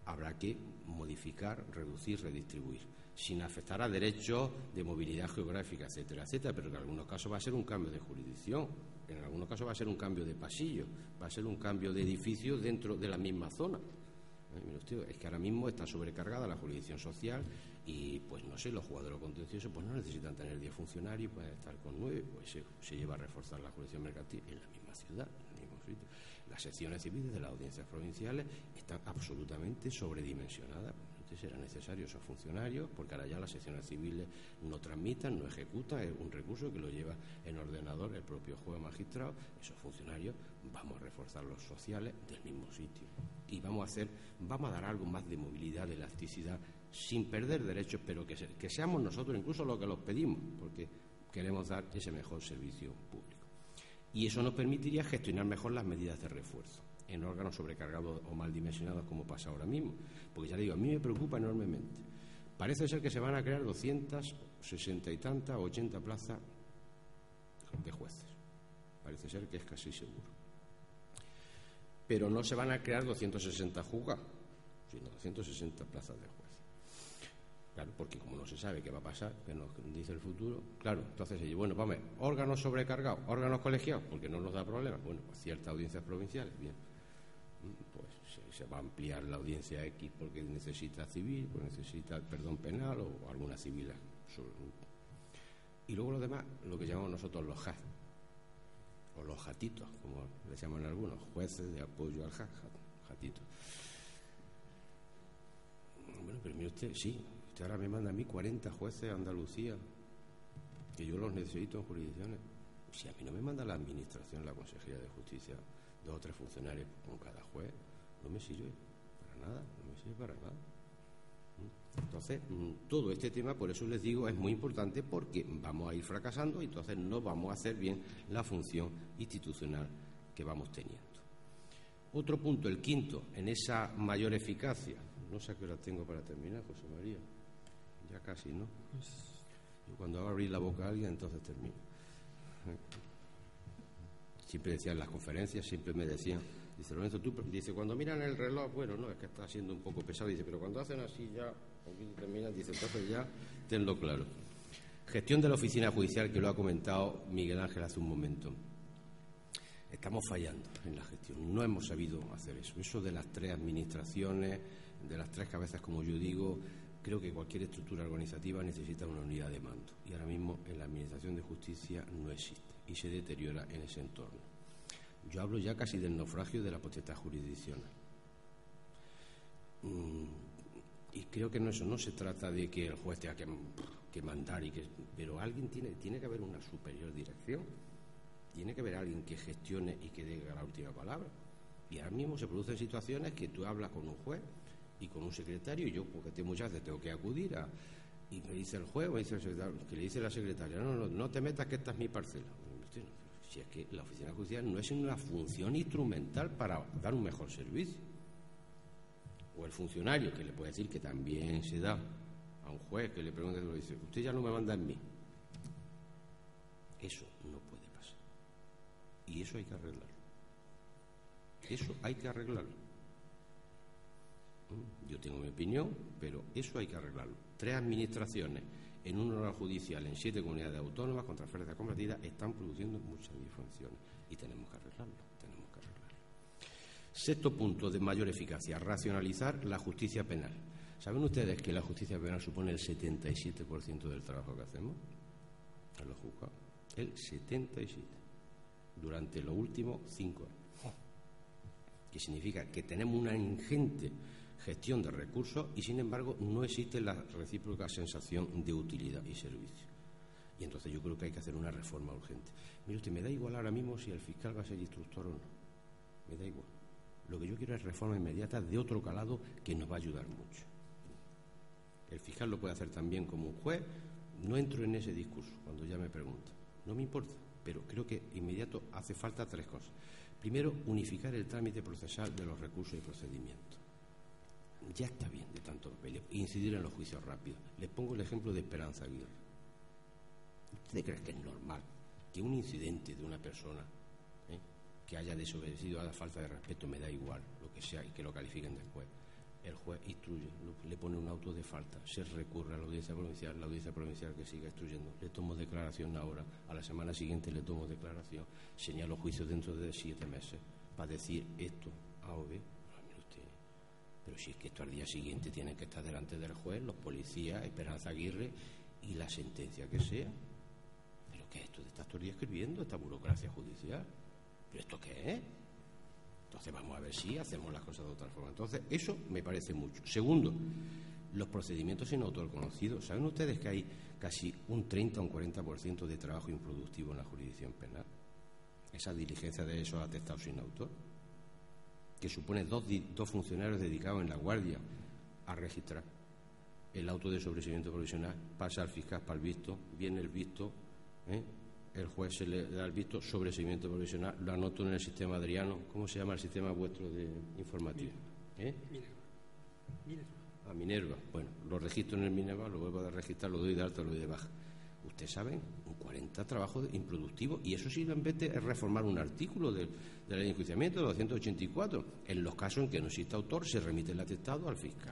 habrá que modificar, reducir, redistribuir, sin afectar a derechos de movilidad geográfica, etcétera, etcétera, pero en algunos casos va a ser un cambio de jurisdicción, en algunos casos va a ser un cambio de pasillo, va a ser un cambio de edificio dentro de la misma zona. Eh, mire usted, es que ahora mismo está sobrecargada la jurisdicción social y, pues no sé, los jugadores contenciosos pues no necesitan tener diez funcionarios, pueden estar con nueve, pues se, se lleva a reforzar la jurisdicción mercantil en la misma ciudad, en el mismo sitio. Las secciones civiles de las audiencias provinciales están absolutamente sobredimensionadas. Entonces será necesario esos funcionarios, porque ahora ya las secciones civiles no tramitan, no ejecutan, es un recurso que lo lleva en ordenador el propio juez magistrado. Esos funcionarios vamos a reforzar los sociales del mismo sitio y vamos a hacer, vamos a dar algo más de movilidad, de elasticidad, sin perder derechos, pero que, se, que seamos nosotros incluso los que los pedimos, porque queremos dar ese mejor servicio público. Y eso nos permitiría gestionar mejor las medidas de refuerzo en órganos sobrecargados o mal dimensionados, como pasa ahora mismo. Porque ya le digo, a mí me preocupa enormemente. Parece ser que se van a crear doscientas sesenta y tantas, ochenta plazas de jueces. Parece ser que es casi seguro. Pero no se van a crear doscientos sesenta juzgados, sino doscientas sesenta plazas de jueces. Claro, porque como no se sabe qué va a pasar, que nos dice el futuro, claro, entonces, bueno, vamos a ver, órganos sobrecargados, órganos colegiados, porque no nos da problema. Bueno, pues ciertas audiencias provinciales, bien, pues se, se va a ampliar la audiencia X porque necesita civil, pues necesita perdón penal o alguna civil. Y luego lo demás, lo que llamamos nosotros los J A S, o los jatitos, como les llaman algunos, jueces de apoyo al J A S, jatitos. Bueno, pero mire usted, sí, usted ahora me manda a mí cuarenta jueces a Andalucía, que yo los necesito en jurisdicciones. Si a mí no me manda la administración, la Consejería de Justicia, dos o tres funcionarios con cada juez, no me sirve para nada, no me sirve para nada. Entonces, todo este tema, por eso les digo, es muy importante, porque vamos a ir fracasando y entonces no vamos a hacer bien la función institucional que vamos teniendo. Otro punto, el quinto, en esa mayor eficacia. No sé a qué hora tengo para terminar, José María. Ya casi, ¿no? Yo cuando hago abrir la boca a alguien, entonces termino. Siempre decían en las conferencias, siempre me decían, dice Lorenzo, tú, dice, cuando miran el reloj, bueno, no, es que está siendo un poco pesado, dice, pero cuando hacen así ya, aquí terminan, dice, entonces ya, tenlo claro. Gestión de la oficina judicial, que lo ha comentado Miguel Ángel hace un momento. Estamos fallando en la gestión, no hemos sabido hacer eso. Eso de las tres administraciones, de las tres cabezas, como yo digo, creo que cualquier estructura organizativa necesita una unidad de mando. Y ahora mismo en la Administración de Justicia no existe y se deteriora en ese entorno. Yo hablo ya casi del naufragio de la potestad jurisdiccional. Mm, y creo que no, eso no se trata de que el juez tenga que, que mandar, y que, pero alguien tiene, tiene que haber una superior dirección. Tiene que haber alguien que gestione y que diga la última palabra. Y ahora mismo se producen situaciones que tú hablas con un juez y con un secretario, y yo, porque muchas veces tengo que acudir a, y me dice el juez, me dice el secretario, que le dice la secretaria, no, no, no te metas, que esta es mi parcela. Si es que la oficina judicial no es una función instrumental para dar un mejor servicio. O el funcionario, que le puede decir que también se da a un juez que le pregunta, lo dice, usted ya no me manda en mí. Eso no puede pasar. Y eso hay que arreglarlo. Eso hay que arreglarlo. Yo tengo mi opinión, pero eso hay que arreglarlo. Tres administraciones en un órgano judicial en siete comunidades autónomas con transferencias compartidas están produciendo muchas disfunciones y tenemos que arreglarlo, tenemos que arreglarlo. Sexto punto de mayor eficacia, racionalizar la justicia penal. ¿Saben ustedes que la justicia penal supone el setenta y siete por ciento del trabajo que hacemos en los juzgados? El setenta y siete por ciento durante los últimos cinco años. Que significa que tenemos una ingente gestión de recursos y, sin embargo, no existe la recíproca sensación de utilidad y servicio. Y entonces yo creo que hay que hacer una reforma urgente. Mire usted, me da igual ahora mismo si el fiscal va a ser instructor o no. Me da igual. Lo que yo quiero es reforma inmediata de otro calado que nos va a ayudar mucho. El fiscal lo puede hacer también como un juez. No entro en ese discurso cuando ya me preguntan. No me importa, pero creo que inmediato hace falta tres cosas. Primero, unificar el trámite procesal de los recursos y procedimientos. Ya está bien de tanto papel. Incidir en los juicios rápidos. Les pongo el ejemplo de Esperanza Aguirre. ¿Usted cree que es normal que un incidente de una persona ¿eh? que haya desobedecido a la falta de respeto, me da igual lo que sea, y que lo califiquen después, el juez instruye, le pone un auto de falta, se recurre a la audiencia provincial, la audiencia provincial que siga instruyendo, le tomo declaración ahora, a la semana siguiente le tomo declaración, señalo juicio dentro de siete meses para decir esto A o B. Pero si es que esto al día siguiente tienen que estar delante del juez, los policías, Esperanza Aguirre y la sentencia que sea. ¿Pero qué es esto de estar todo el día escribiendo, esta burocracia judicial? ¿Pero esto qué es? Entonces vamos a ver si hacemos las cosas de otra forma. Entonces eso me parece mucho. Segundo, los procedimientos sin autor conocido. ¿Saben ustedes que hay casi un treinta o un cuarenta por ciento de trabajo improductivo en la jurisdicción penal? Esa diligencia de esos atestados sin autor, que supone dos, dos funcionarios dedicados en la guardia a registrar el auto de sobreseimiento provisional, pasa al fiscal para el visto, viene el visto, ¿eh? el juez se le da el visto, sobreseimiento provisional, lo anoto en el sistema Adriano. ¿Cómo se llama el sistema vuestro de informativo? ¿Eh? Minerva. Minerva. A Minerva. Bueno, lo registro en el Minerva, lo vuelvo a registrar, lo doy de alta, lo doy de baja. Ustedes saben, un cuarenta trabajos improductivos, y eso simplemente es reformar un artículo de, de la ley de enjuiciamiento, de doscientos ochenta y cuatro. En los casos en que no exista autor, se remite el atestado al fiscal.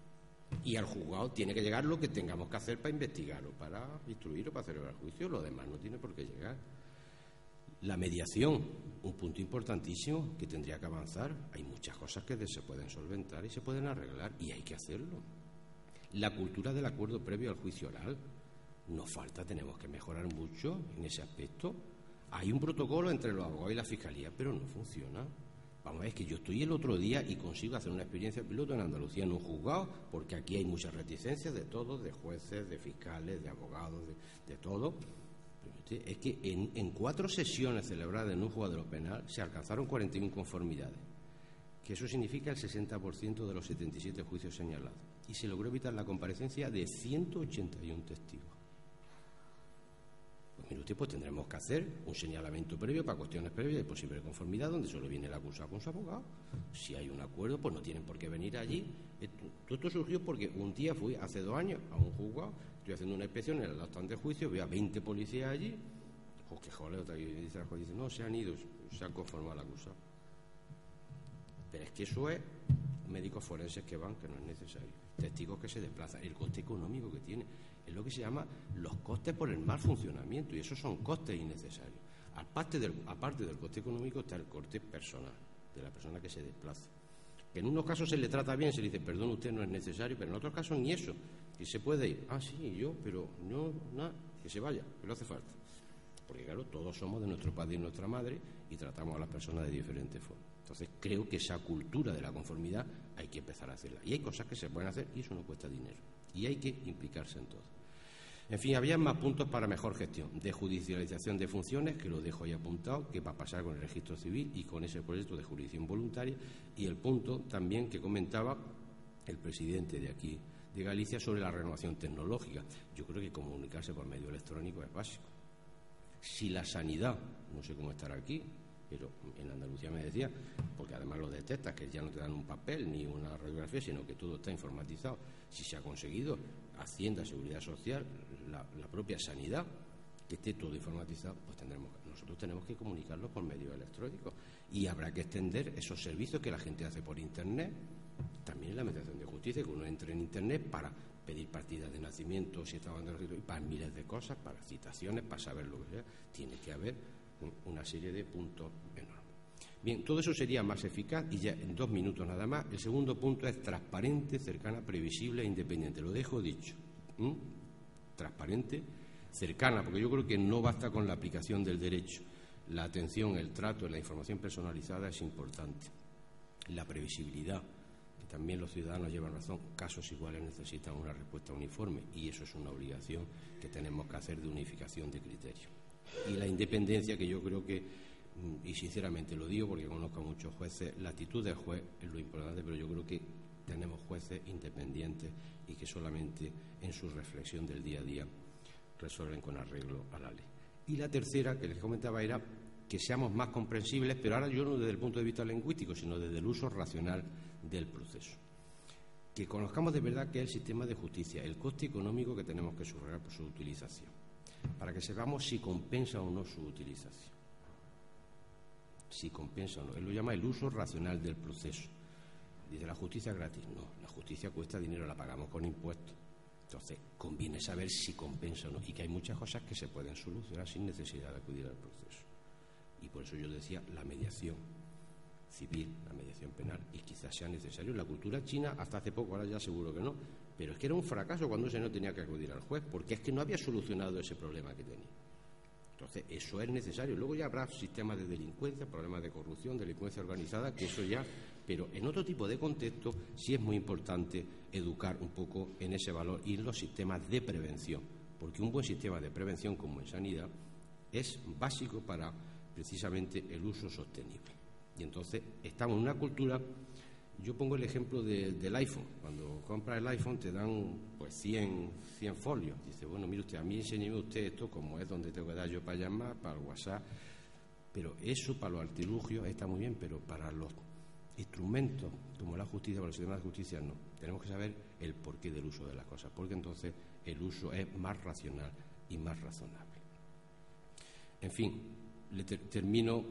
Y al juzgado tiene que llegar lo que tengamos que hacer para investigarlo, para instruirlo, para celebrar el juicio. Lo demás no tiene por qué llegar. La mediación, un punto importantísimo que tendría que avanzar. Hay muchas cosas que se pueden solventar y se pueden arreglar, y hay que hacerlo. La cultura del acuerdo previo al juicio oral. Nos falta, tenemos que mejorar mucho en ese aspecto. Hay un protocolo entre los abogados y la fiscalía, pero no funciona. Vamos a ver, es que yo estoy el otro día y consigo hacer una experiencia piloto en Andalucía en un juzgado, porque aquí hay muchas reticencias de todos, de jueces, de fiscales, de abogados, de, de todo. Pero es que en, en cuatro sesiones celebradas en un juzgado penal se alcanzaron cuarenta y una conformidades, que eso significa el sesenta por ciento de los setenta y siete juicios señalados, y se logró evitar la comparecencia de ciento ochenta y uno testigos. Pues mire usted, pues tendremos que hacer un señalamiento previo para cuestiones previas de posible conformidad, donde solo viene el acusado con su abogado. Si hay un acuerdo, pues no tienen por qué venir allí. Esto, todo esto surgió porque un día fui, hace dos años, a un juzgado, estoy haciendo una inspección en el acto de juicio, veo a veinte policías allí, oh, qué joleo, y dice el juez, dice, no, se han ido, se han conformado al acusado. Pero es que eso es médicos forenses que van, que no es necesario, testigos que se desplazan, el coste económico que tiene. Es lo que se llama los costes por el mal funcionamiento, y esos son costes innecesarios. Aparte del, aparte del coste económico está el coste personal, de la persona que se desplaza. Que en unos casos se le trata bien, se le dice, perdón, usted no es necesario, pero en otros casos ni eso, que se puede ir. Ah, sí, yo, pero no, nada, que se vaya, que no hace falta. Porque claro, todos somos de nuestro padre y nuestra madre y tratamos a las personas de diferentes formas. Entonces creo que esa cultura de la conformidad hay que empezar a hacerla. Y hay cosas que se pueden hacer y eso no cuesta dinero. Y hay que implicarse en todo. En fin, había más puntos para mejor gestión. De judicialización de funciones, que lo dejo ahí apuntado, que va a pasar con el registro civil y con ese proyecto de jurisdicción voluntaria. Y el punto también que comentaba el presidente de aquí, de Galicia, sobre la renovación tecnológica. Yo creo que comunicarse por medio electrónico es básico. Si la sanidad, no sé cómo estará aquí, pero en Andalucía me decía, porque además lo detectas, que ya no te dan un papel ni una radiografía, sino que todo está informatizado. Si se ha conseguido, Hacienda, Seguridad Social, la, la propia sanidad, que esté todo informatizado, pues tendremos, nosotros tenemos que comunicarlo por medios electrónicos, y habrá que extender esos servicios que la gente hace por Internet, también en la Administración de Justicia, que uno entre en Internet para pedir partidas de nacimiento, si está dando registro, para miles de cosas, para citaciones, para saber lo que sea. Tiene que haber una serie de puntos enormes. Bien, todo eso sería más eficaz, y ya en dos minutos nada más. El segundo punto es transparente, cercana, previsible e independiente. Lo dejo dicho. ¿Mm? Transparente, cercana, porque yo creo que no basta con la aplicación del derecho. La atención, el trato, la información personalizada es importante. La previsibilidad, que también los ciudadanos llevan razón, casos iguales necesitan una respuesta uniforme, y eso es una obligación que tenemos que hacer de unificación de criterios. Y la independencia, que yo creo que, y sinceramente lo digo porque conozco a muchos jueces, la actitud del juez es lo importante, pero yo creo que tenemos jueces independientes y que solamente en su reflexión del día a día resuelven con arreglo a la ley. Y la tercera que les comentaba era que seamos más comprensibles, pero ahora yo no desde el punto de vista lingüístico, sino desde el uso racional del proceso. Que conozcamos de verdad qué es el sistema de justicia, el coste económico que tenemos que sufragar por su utilización, para que sepamos si compensa o no su utilización. Si compensa o no. Él lo llama el uso racional del proceso. Dice, la justicia es gratis. No, la justicia cuesta dinero, la pagamos con impuestos. Entonces, conviene saber si compensa o no, y que hay muchas cosas que se pueden solucionar sin necesidad de acudir al proceso. Y por eso yo decía la mediación civil, la mediación penal, y quizás sea necesario. La cultura china, hasta hace poco, ahora ya seguro que no, pero es que era un fracaso cuando ese no tenía que acudir al juez, porque es que no había solucionado ese problema que tenía. Entonces, eso es necesario. Luego ya habrá sistemas de delincuencia, problemas de corrupción, delincuencia organizada, que eso ya... Pero en otro tipo de contexto sí es muy importante educar un poco en ese valor y en los sistemas de prevención, porque un buen sistema de prevención, como en sanidad, es básico para precisamente el uso sostenible. Y entonces estamos en una cultura... Yo pongo el ejemplo de, del iPhone. Cuando compras el iPhone te dan pues cien, cien folios. Dice, bueno, mire usted, a mí enséñeme usted esto, como es donde tengo que dar yo para llamar, para el WhatsApp. Pero eso para los artilugios está muy bien, pero para los instrumentos como la justicia, para el sistema de justicia no. Tenemos que saber el porqué del uso de las cosas, porque entonces el uso es más racional y más razonable. En fin, le ter termino,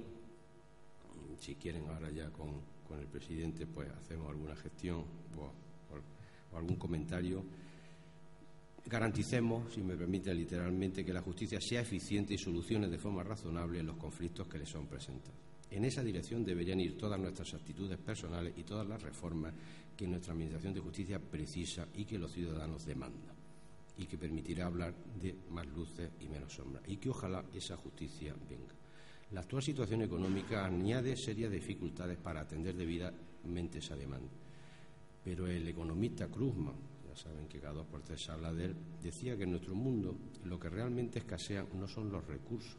si quieren ahora ya con... con el presidente, pues hacemos alguna gestión o, o, o algún comentario. Garanticemos, si me permite literalmente, que la justicia sea eficiente y solucione de forma razonable los conflictos que le son presentados. En esa dirección deberían ir todas nuestras actitudes personales y todas las reformas que nuestra Administración de Justicia precisa y que los ciudadanos demandan, y que permitirá hablar de más luces y menos sombras, y que ojalá esa justicia venga. La actual situación económica añade serias dificultades para atender debidamente esa demanda. Pero el economista Krugman, ya saben que cada dos por tres se habla de él, decía que en nuestro mundo lo que realmente escasea no son los recursos,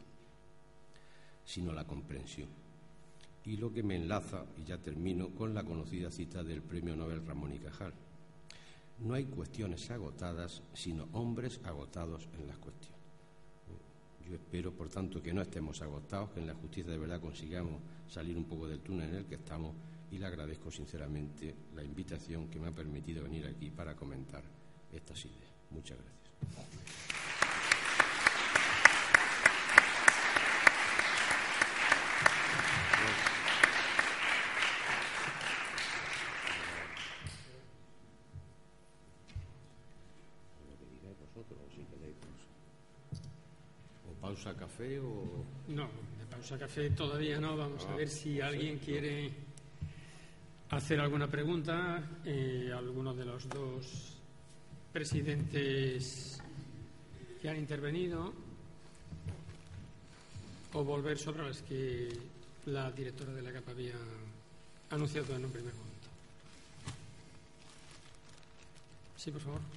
sino la comprensión. Y lo que me enlaza, y ya termino, con la conocida cita del premio Nobel Ramón y Cajal. No hay cuestiones agotadas, sino hombres agotados en las cuestiones. Yo espero, por tanto, que no estemos agotados, que en la justicia de verdad consigamos salir un poco del túnel en el que estamos, y le agradezco sinceramente la invitación que me ha permitido venir aquí para comentar estas ideas. Muchas gracias. ¿Pausa café o...? No, de pausa café todavía no. Vamos ah, a ver si alguien sí, quiere hacer alguna pregunta. Eh, alguno de los dos presidentes que han intervenido, o volver sobre las que la directora de la C A P había anunciado en un primer momento. Sí, por favor.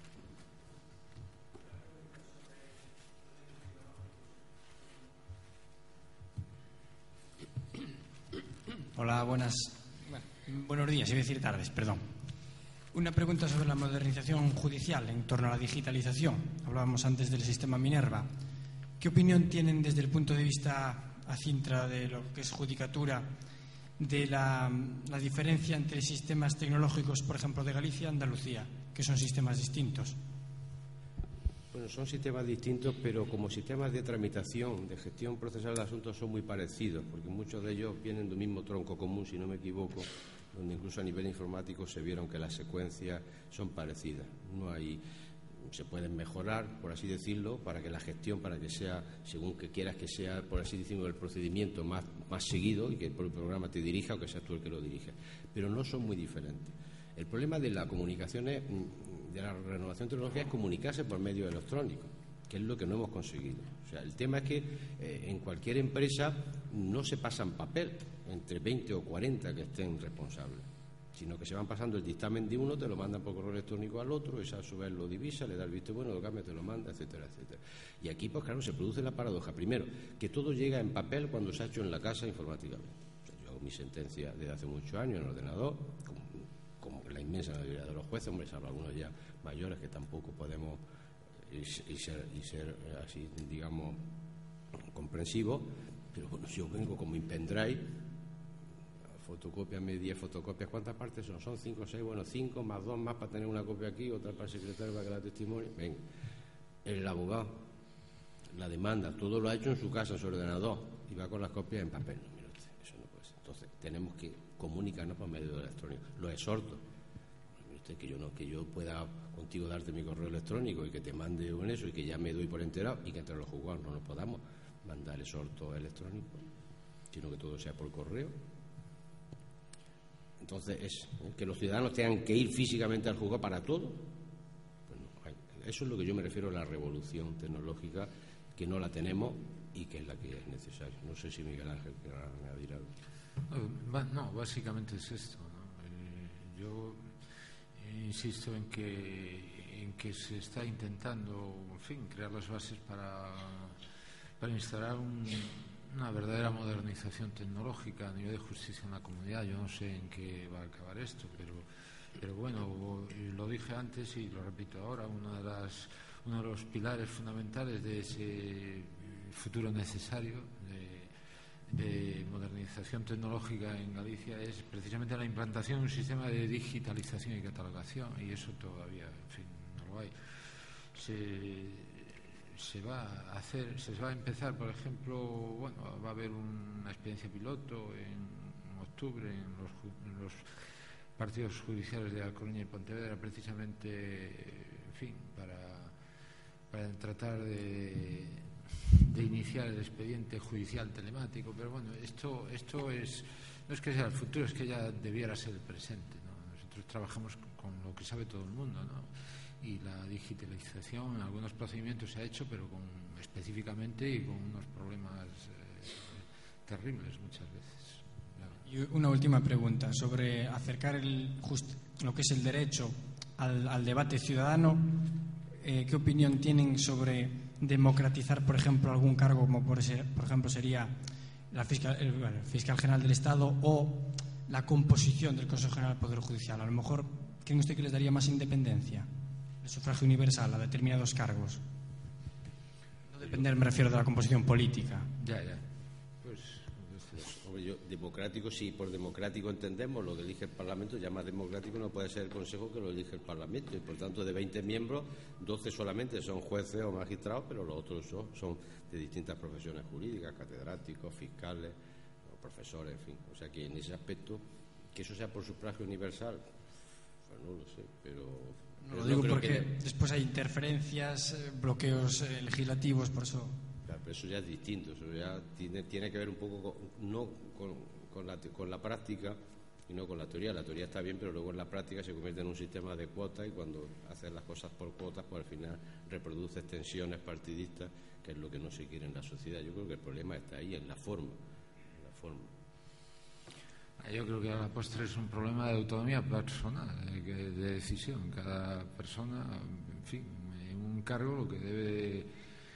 Hola, buenas. Bueno, buenos días, iba a decir tardes, perdón. Una pregunta sobre la modernización judicial en torno a la digitalización. Hablábamos antes del sistema Minerva. ¿Qué opinión tienen desde el punto de vista a Cintra de lo que es judicatura de la, la diferencia entre sistemas tecnológicos, por ejemplo, de Galicia y Andalucía, que son sistemas distintos? Bueno, son sistemas distintos, pero como sistemas de tramitación, de gestión procesal de asuntos son muy parecidos, porque muchos de ellos vienen de un mismo tronco común, si no me equivoco, donde incluso a nivel informático se vieron que las secuencias son parecidas. No hay, se pueden mejorar, por así decirlo, para que la gestión, para que sea, según que quieras que sea, por así decirlo, el procedimiento más, más seguido y que el programa te dirija o que seas tú el que lo dirige. Pero no son muy diferentes. El problema de la comunicación es... de la renovación tecnológica es comunicarse por medio electrónico, que es lo que no hemos conseguido. O sea, el tema es que eh, en cualquier empresa no se pasan papel entre veinte o cuarenta que estén responsables, sino que se van pasando el dictamen de uno, te lo mandan por correo electrónico al otro, esa a su vez lo divisa, le da el visto bueno, lo cambia, te lo manda, etcétera, etcétera. Y aquí, pues claro, se produce la paradoja. Primero, que todo llega en papel cuando se ha hecho en la casa informáticamente. O sea, yo hago mi sentencia desde hace muchos años en el ordenador, como, como la inmensa mayoría de los jueces, hombre, salvo algunos ya mayores que tampoco podemos y, y, ser, y ser así, digamos, comprensivos, pero bueno, si yo vengo con mi pendrive, fotocópiame diez fotocopias, ¿cuántas partes son? Son cinco o seis, bueno, cinco más dos más para tener una copia aquí, otra para el secretario para que la testimonio. Venga, el abogado, la demanda, todo lo ha hecho en su casa, en su ordenador, y va con las copias en papel. No, mire usted, eso no puede ser. Entonces, tenemos que comunícanos por medio electrónico. Lo exhorto. Que yo, no, que yo pueda contigo darte mi correo electrónico y que te mande un eso y que ya me doy por enterado y que entre los juzgados no nos podamos mandar exhortos electrónicos, sino que todo sea por correo. Entonces, es que los ciudadanos tengan que ir físicamente al juzgado para todo. Pues no, eso es lo que yo me refiero a la revolución tecnológica, que no la tenemos y que es la que es necesaria. No sé si Miguel Ángel querrá añadir algo. No, básicamente es esto, ¿no? Eh, yo insisto en que, en que se está intentando, en fin, crear las bases para, para instaurar un, una verdadera modernización tecnológica a nivel de justicia en la comunidad. Yo no sé en qué va a acabar esto, pero, pero bueno, lo dije antes y lo repito ahora, una de las, uno de los pilares fundamentales de ese futuro necesario de modernización tecnológica en Galicia es precisamente la implantación de un sistema de digitalización y catalogación, y eso todavía, en fin, no lo hay. Se, se va a hacer, se va a empezar, por ejemplo, bueno, va a haber una experiencia piloto en octubre en los, en los partidos judiciales de A Coruña y Pontevedra, precisamente, en fin, para, para tratar de de iniciar el expediente judicial telemático, pero bueno, esto esto es no es que sea el futuro, es que ya debiera ser el presente, ¿no? Nosotros trabajamos con lo que sabe todo el mundo, ¿no? Y la digitalización en algunos procedimientos se ha hecho, pero con, específicamente y con unos problemas eh, terribles muchas veces. Y una última pregunta sobre acercar el just, lo que es el derecho al, al debate ciudadano. Eh, ¿Qué opinión tienen sobre democratizar, por ejemplo, algún cargo como por, ese, por ejemplo sería la fiscal, el, bueno, el fiscal general del Estado o la composición del Consejo General del Poder Judicial? A lo mejor, ¿creen usted que les daría más independencia, el sufragio universal a determinados cargos? No depender, me refiero, de la composición política. Ya, ya. Pues, Hombre, yo, democrático, sí, por democrático entendemos lo que elige el Parlamento, ya más democrático no puede ser el Consejo que lo elige el Parlamento, y por tanto de veinte miembros, doce solamente son jueces o magistrados, pero los otros son, son de distintas profesiones jurídicas, catedráticos, fiscales, o profesores, en fin. O sea que en ese aspecto, que eso sea por sufragio universal, pues no lo sé, pero... No pero lo digo no porque que... después hay interferencias, eh, bloqueos eh, legislativos, por eso... Claro, pero eso ya es distinto, eso ya tiene, tiene que ver un poco con, no con, con, la, con la práctica y no con la teoría. La teoría está bien, pero luego en la práctica se convierte en un sistema de cuotas, y cuando haces las cosas por cuotas, pues al final reproduces tensiones partidistas, que es lo que no se quiere en la sociedad. Yo creo que el problema está ahí, en la forma. En la forma. Yo creo que a la postre es un problema de autonomía personal, de, de decisión. Cada persona, en fin, en un cargo lo que debe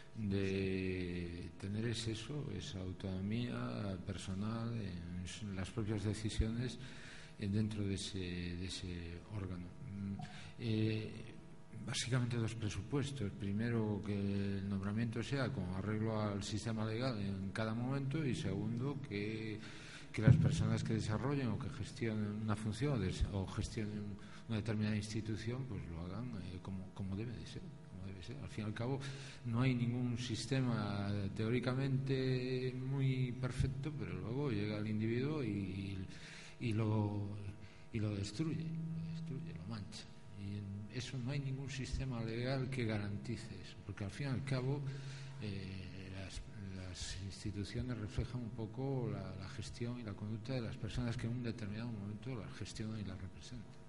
de tener es eso, esa autonomía personal en las propias decisiones dentro de ese, de ese órgano. Eh, básicamente dos presupuestos: primero, que el nombramiento sea con arreglo al sistema legal en cada momento, y segundo, que, que las personas que desarrollen o que gestionen una función o gestionen una determinada institución pues lo hagan eh, como, como debe de ser. Al fin y al cabo no hay ningún sistema teóricamente muy perfecto, pero luego llega el individuo y, y, lo, y lo destruye, lo destruye, lo mancha. Y en eso no hay ningún sistema legal que garantice eso, porque al fin y al cabo eh, las, las instituciones reflejan un poco la, la gestión y la conducta de las personas que en un determinado momento las gestionan y las representan.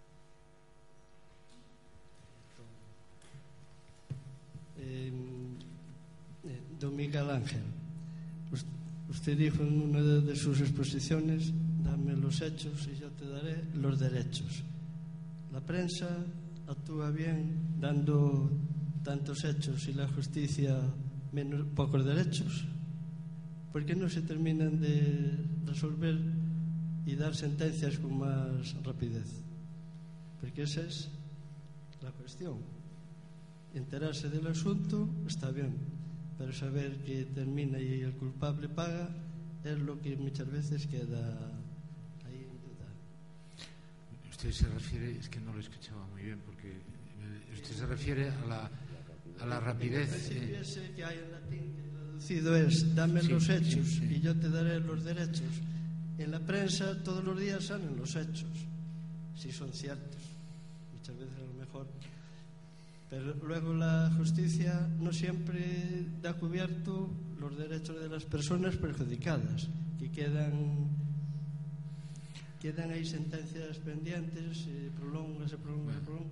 Eh, eh, don Miguel Ángel, usted dijo en una de, de sus exposiciones: dame los hechos y yo te daré los derechos. La prensa actúa bien dando tantos hechos y la justicia menos, pocos derechos. ¿Por qué no se terminan de resolver y dar sentencias con más rapidez? Porque esa es la cuestión. Enterarse del asunto está bien, pero saber que termina y el culpable paga es lo que muchas veces queda ahí en duda. Usted se refiere, es que no lo escuchaba muy bien, porque usted se refiere a la, a la rapidez. Eh... Ese que hay en latín que traducido es: dame sí, los hechos sí, sí. y yo te daré los derechos. en la prensa todos los días salen los hechos, si son ciertos, muchas veces a lo mejor, pero luego la justicia no siempre da cubierto los derechos de las personas perjudicadas, que quedan quedan ahí sentencias pendientes, se prolonga, se prolonga, se prolonga.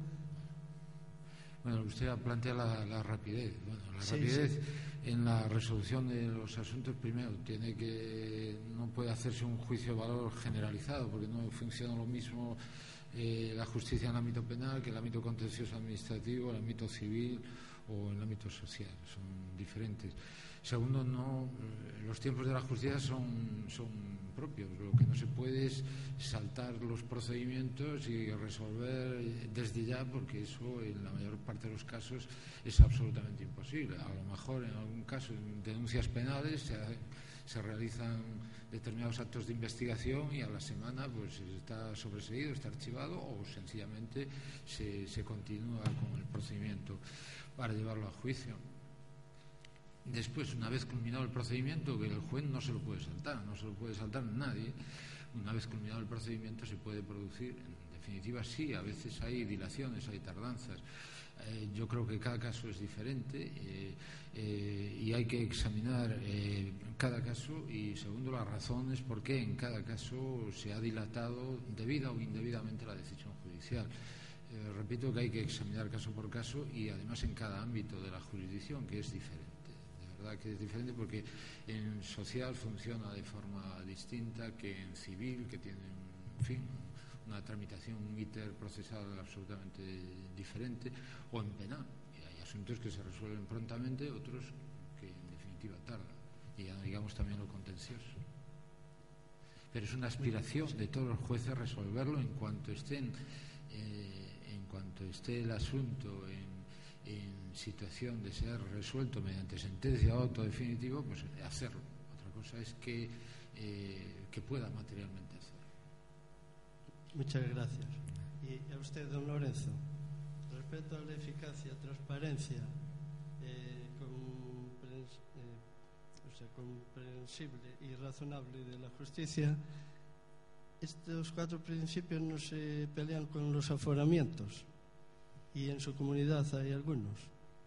Bueno, usted plantea la, la rapidez. Bueno, la sí, rapidez sí. En la resolución de los asuntos, primero, tiene que no puede hacerse un juicio de valor generalizado, porque no funciona lo mismo eh, la justicia en el ámbito penal que el ámbito contencioso administrativo, el ámbito civil o el ámbito social. Son diferentes. Segundo, no, los tiempos de la justicia son, son propios. Lo que no se puede es saltar los procedimientos y resolver desde ya, porque eso en la mayor parte de los casos es absolutamente imposible. A lo mejor en algún caso, en denuncias penales, se, se realizan determinados actos de investigación y a la semana pues está sobreseído, está archivado, o sencillamente se, se continúa con el procedimiento para llevarlo a juicio. Después, una vez culminado el procedimiento, que el juez no se lo puede saltar, no se lo puede saltar nadie, una vez culminado el procedimiento se puede producir, en definitiva sí, a veces hay dilaciones, hay tardanzas. Eh, yo creo que cada caso es diferente eh, eh, y hay que examinar eh, cada caso, y segundo, las razones por qué en cada caso se ha dilatado debida o indebidamente la decisión judicial. Eh, repito que hay que examinar caso por caso y además en cada ámbito de la jurisdicción, que es diferente. Que es diferente porque en social funciona de forma distinta que en civil, que tiene en fin, una tramitación, un íter procesal absolutamente diferente, o en penal. Y hay asuntos que se resuelven prontamente, otros que en definitiva tardan. Y ya digamos también lo contencioso. Pero es una aspiración de todos los jueces resolverlo en cuanto estén, eh, en cuanto esté el asunto en en situación de ser resuelto mediante sentencia o auto definitivo, pues hacerlo. Otra cosa es que, eh, que pueda materialmente hacerlo. Muchas gracias. Y a usted, don Lorenzo, respecto a la eficacia, transparencia, eh, comprens eh, o sea, comprensible y razonable de la justicia, estos cuatro principios no se pelean con los aforamientos. ¿Y en su comunidad hay algunos?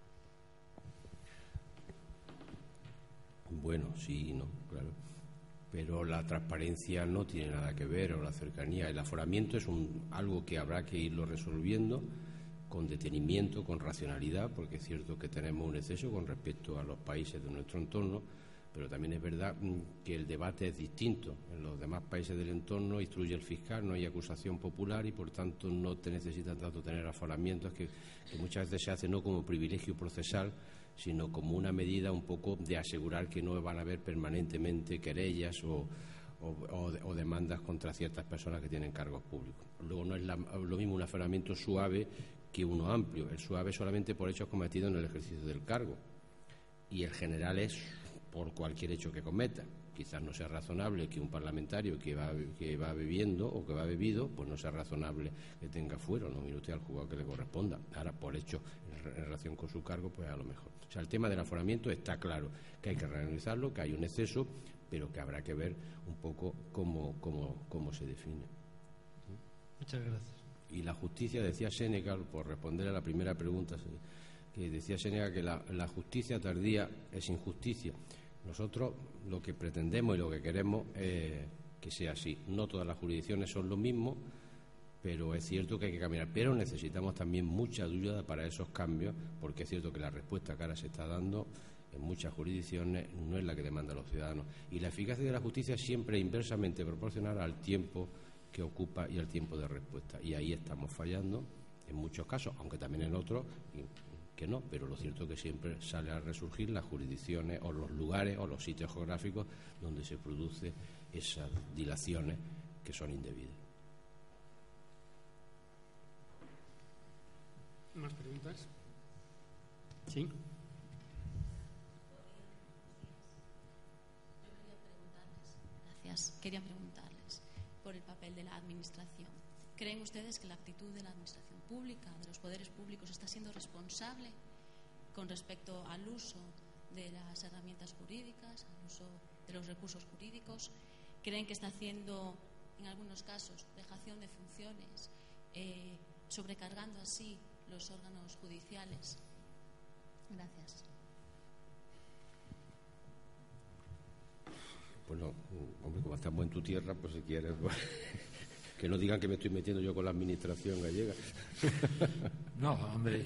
Bueno, sí, no, claro. Pero la transparencia no tiene nada que ver, o la cercanía. El aforamiento es un, algo que habrá que irlo resolviendo con detenimiento, con racionalidad, porque es cierto que tenemos un exceso con respecto a los países de nuestro entorno, pero también es verdad que el debate es distinto. En los demás países del entorno instruye el fiscal, no hay acusación popular y por tanto no te necesitan tanto tener aforamientos, que, que muchas veces se hace no como privilegio procesal, sino como una medida un poco de asegurar que no van a haber permanentemente querellas o, o, o, o demandas contra ciertas personas que tienen cargos públicos. Luego no es la, lo mismo un aforamiento suave que uno amplio. El suave solamente por hechos cometidos en el ejercicio del cargo, y el general es por cualquier hecho que cometa. Quizás no sea razonable que un parlamentario que va, que va bebiendo o que va bebido, pues no sea razonable que tenga fuero, no mire usted al juzgado que le corresponda. Ahora, por hecho, en relación con su cargo, pues a lo mejor. O sea, el tema del aforamiento está claro, que hay que reanalizarlo, que hay un exceso, pero que habrá que ver un poco cómo, cómo, cómo se define. Muchas gracias. Y la justicia, decía Séneca, por responder a la primera pregunta, que decía Séneca que la, la justicia tardía es injusticia. Nosotros lo que pretendemos y lo que queremos es que sea así. No todas las jurisdicciones son lo mismo, pero es cierto que hay que caminar. Pero necesitamos también mucha ayuda para esos cambios, porque es cierto que la respuesta que ahora se está dando en muchas jurisdicciones no es la que demandan los ciudadanos. Y la eficacia de la justicia es siempre inversamente proporcional al tiempo que ocupa y al tiempo de respuesta. Y ahí estamos fallando en muchos casos, aunque también en otros que no, pero lo cierto es que siempre sale a resurgir las jurisdicciones o los lugares o los sitios geográficos donde se producen esas dilaciones que son indebidas. ¿Más preguntas? Sí. Yo quería preguntarles, gracias, quería preguntarles por el papel de la administración. ¿Creen ustedes que la actitud de la administración pública, de los poderes públicos, está siendo responsable con respecto al uso de las herramientas jurídicas, al uso de los recursos jurídicos? ¿Creen que está haciendo, en algunos casos, dejación de funciones, eh, sobrecargando así los órganos judiciales? Gracias. Bueno, hombre, como estamos en tu tierra, pues si quieres, pues, que no digan que me estoy metiendo yo con la administración gallega. No, hombre.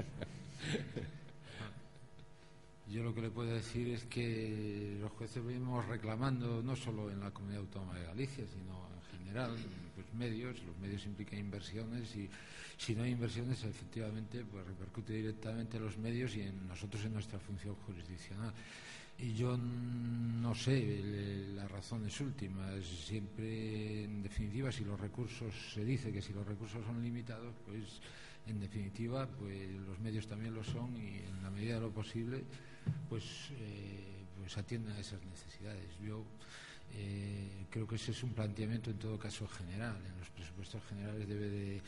Yo lo que le puedo decir es que los jueces venimos reclamando, no solo en la Comunidad Autónoma de Galicia, sino en general, pues medios, los medios implican inversiones y si no hay inversiones, efectivamente, pues repercute directamente en los medios y en nosotros en nuestra función jurisdiccional. Y yo no sé las razones últimas. Siempre, en definitiva, si los recursos, se dice que si los recursos son limitados, pues en definitiva, pues los medios también lo son y en la medida de lo posible, pues, eh, pues atienden a esas necesidades. Yo eh, creo que ese es un planteamiento en todo caso general. En los presupuestos generales debe de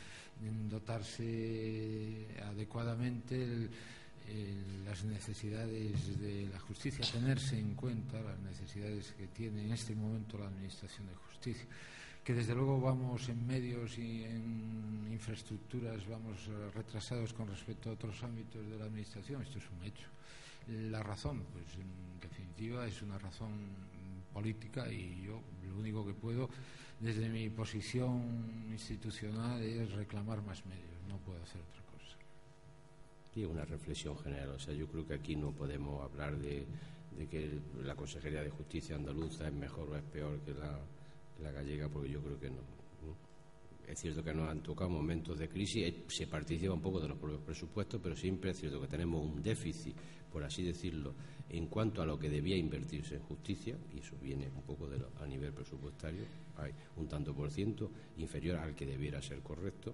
dotarse adecuadamente el, el, las necesidades de la justicia, tenerse en cuenta las necesidades que tiene en este momento la Administración de Justicia. Que desde luego vamos en medios y en infraestructuras, vamos retrasados con respecto a otros ámbitos de la Administración, esto es un hecho. La razón, pues en definitiva es una razón política y yo lo único que puedo desde mi posición institucional es reclamar más medios, no puedo hacer otra cosa. Sí, una reflexión general, o sea, yo creo que aquí no podemos hablar de, de que la Consejería de Justicia andaluza es mejor o es peor que la la gallega, porque yo creo que no, no. Es cierto que nos han tocado momentos de crisis, se participa un poco de los propios presupuestos, pero siempre es cierto que tenemos un déficit, por así decirlo, en cuanto a lo que debía invertirse en justicia, y eso viene un poco de lo, a nivel presupuestario, hay un tanto por ciento inferior al que debiera ser correcto.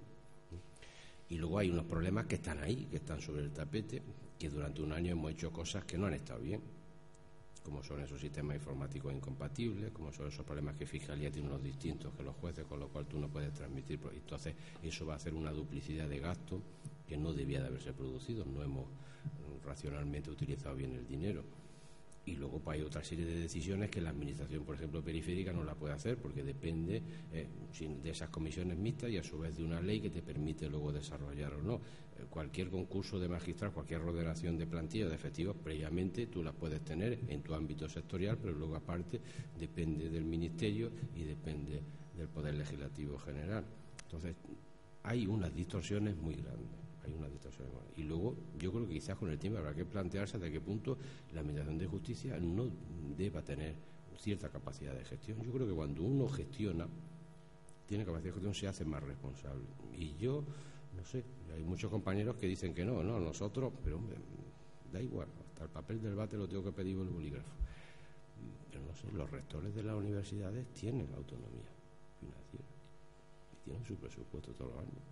Y luego hay unos problemas que están ahí, que están sobre el tapete, que durante un año hemos hecho cosas que no han estado bien, como son esos sistemas informáticos incompatibles, como son esos problemas que Fiscalía tiene unos distintos que los jueces, con lo cual tú no puedes transmitir. Entonces, eso va a hacer una duplicidad de gastos que no debía de haberse producido. No hemos racionalmente utilizado bien el dinero. Y luego pues, hay otra serie de decisiones que la Administración, por ejemplo, periférica no la puede hacer porque depende eh, de esas comisiones mixtas y a su vez de una ley que te permite luego desarrollar o no. Eh, cualquier concurso de magistrados, cualquier ordenación de plantilla de efectivos, previamente tú las puedes tener en tu ámbito sectorial, pero luego aparte depende del Ministerio y depende del Poder Legislativo General. Entonces, hay unas distorsiones muy grandes. Hay una distorsión. Y luego yo creo que quizás con el tiempo habrá que plantearse hasta qué punto la Administración de Justicia no deba tener cierta capacidad de gestión. Yo creo que cuando uno gestiona, tiene capacidad de gestión, se hace más responsable. Y yo, no sé, hay muchos compañeros que dicen que no, no, nosotros, pero hombre, da igual, hasta el papel del bate lo tengo que pedir por el bolígrafo. Pero no sé, los rectores de las universidades tienen autonomía financiera y tienen su presupuesto todos los años.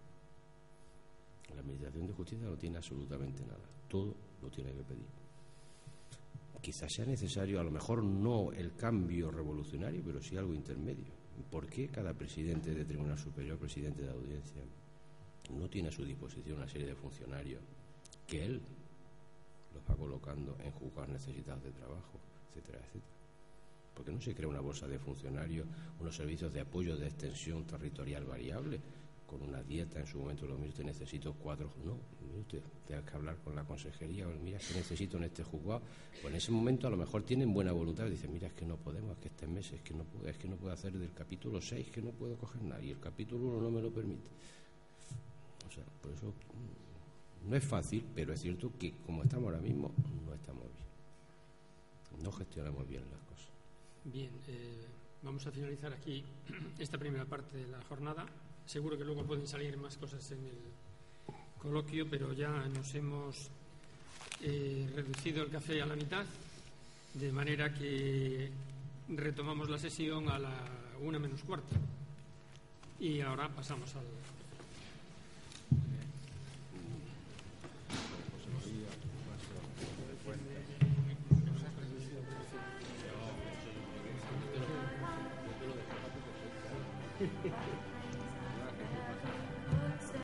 La Administración de Justicia no tiene absolutamente nada, todo lo tiene que pedir. Quizás sea necesario, a lo mejor no el cambio revolucionario, pero sí algo intermedio. ¿Por qué cada presidente de Tribunal Superior, presidente de Audiencia, no tiene a su disposición una serie de funcionarios que él los va colocando en juzgados necesitados de trabajo, etcétera, etcétera? ¿Por qué no se crea una bolsa de funcionarios, unos servicios de apoyo de extensión territorial variable? Con una dieta en su momento, lo mismo, te necesito cuatro, no, usted tiene que hablar con la consejería, mira, que necesito en este juzgado. Pues en ese momento a lo mejor tienen buena voluntad, dicen, mira, es que no podemos, es que este mes es que no puedo, es que no puedo hacer del capítulo seis, que no puedo coger nada, y el capítulo uno no me lo permite. O sea, por eso no es fácil, pero es cierto que como estamos ahora mismo, no estamos bien, no gestionamos bien las cosas. Bien, eh, vamos a finalizar aquí esta primera parte de la jornada. Seguro que luego pueden salir más cosas en el coloquio, pero ya nos hemos eh, reducido el café a la mitad, de manera que retomamos la sesión a la una menos cuarto. Y ahora pasamos al... Thank you.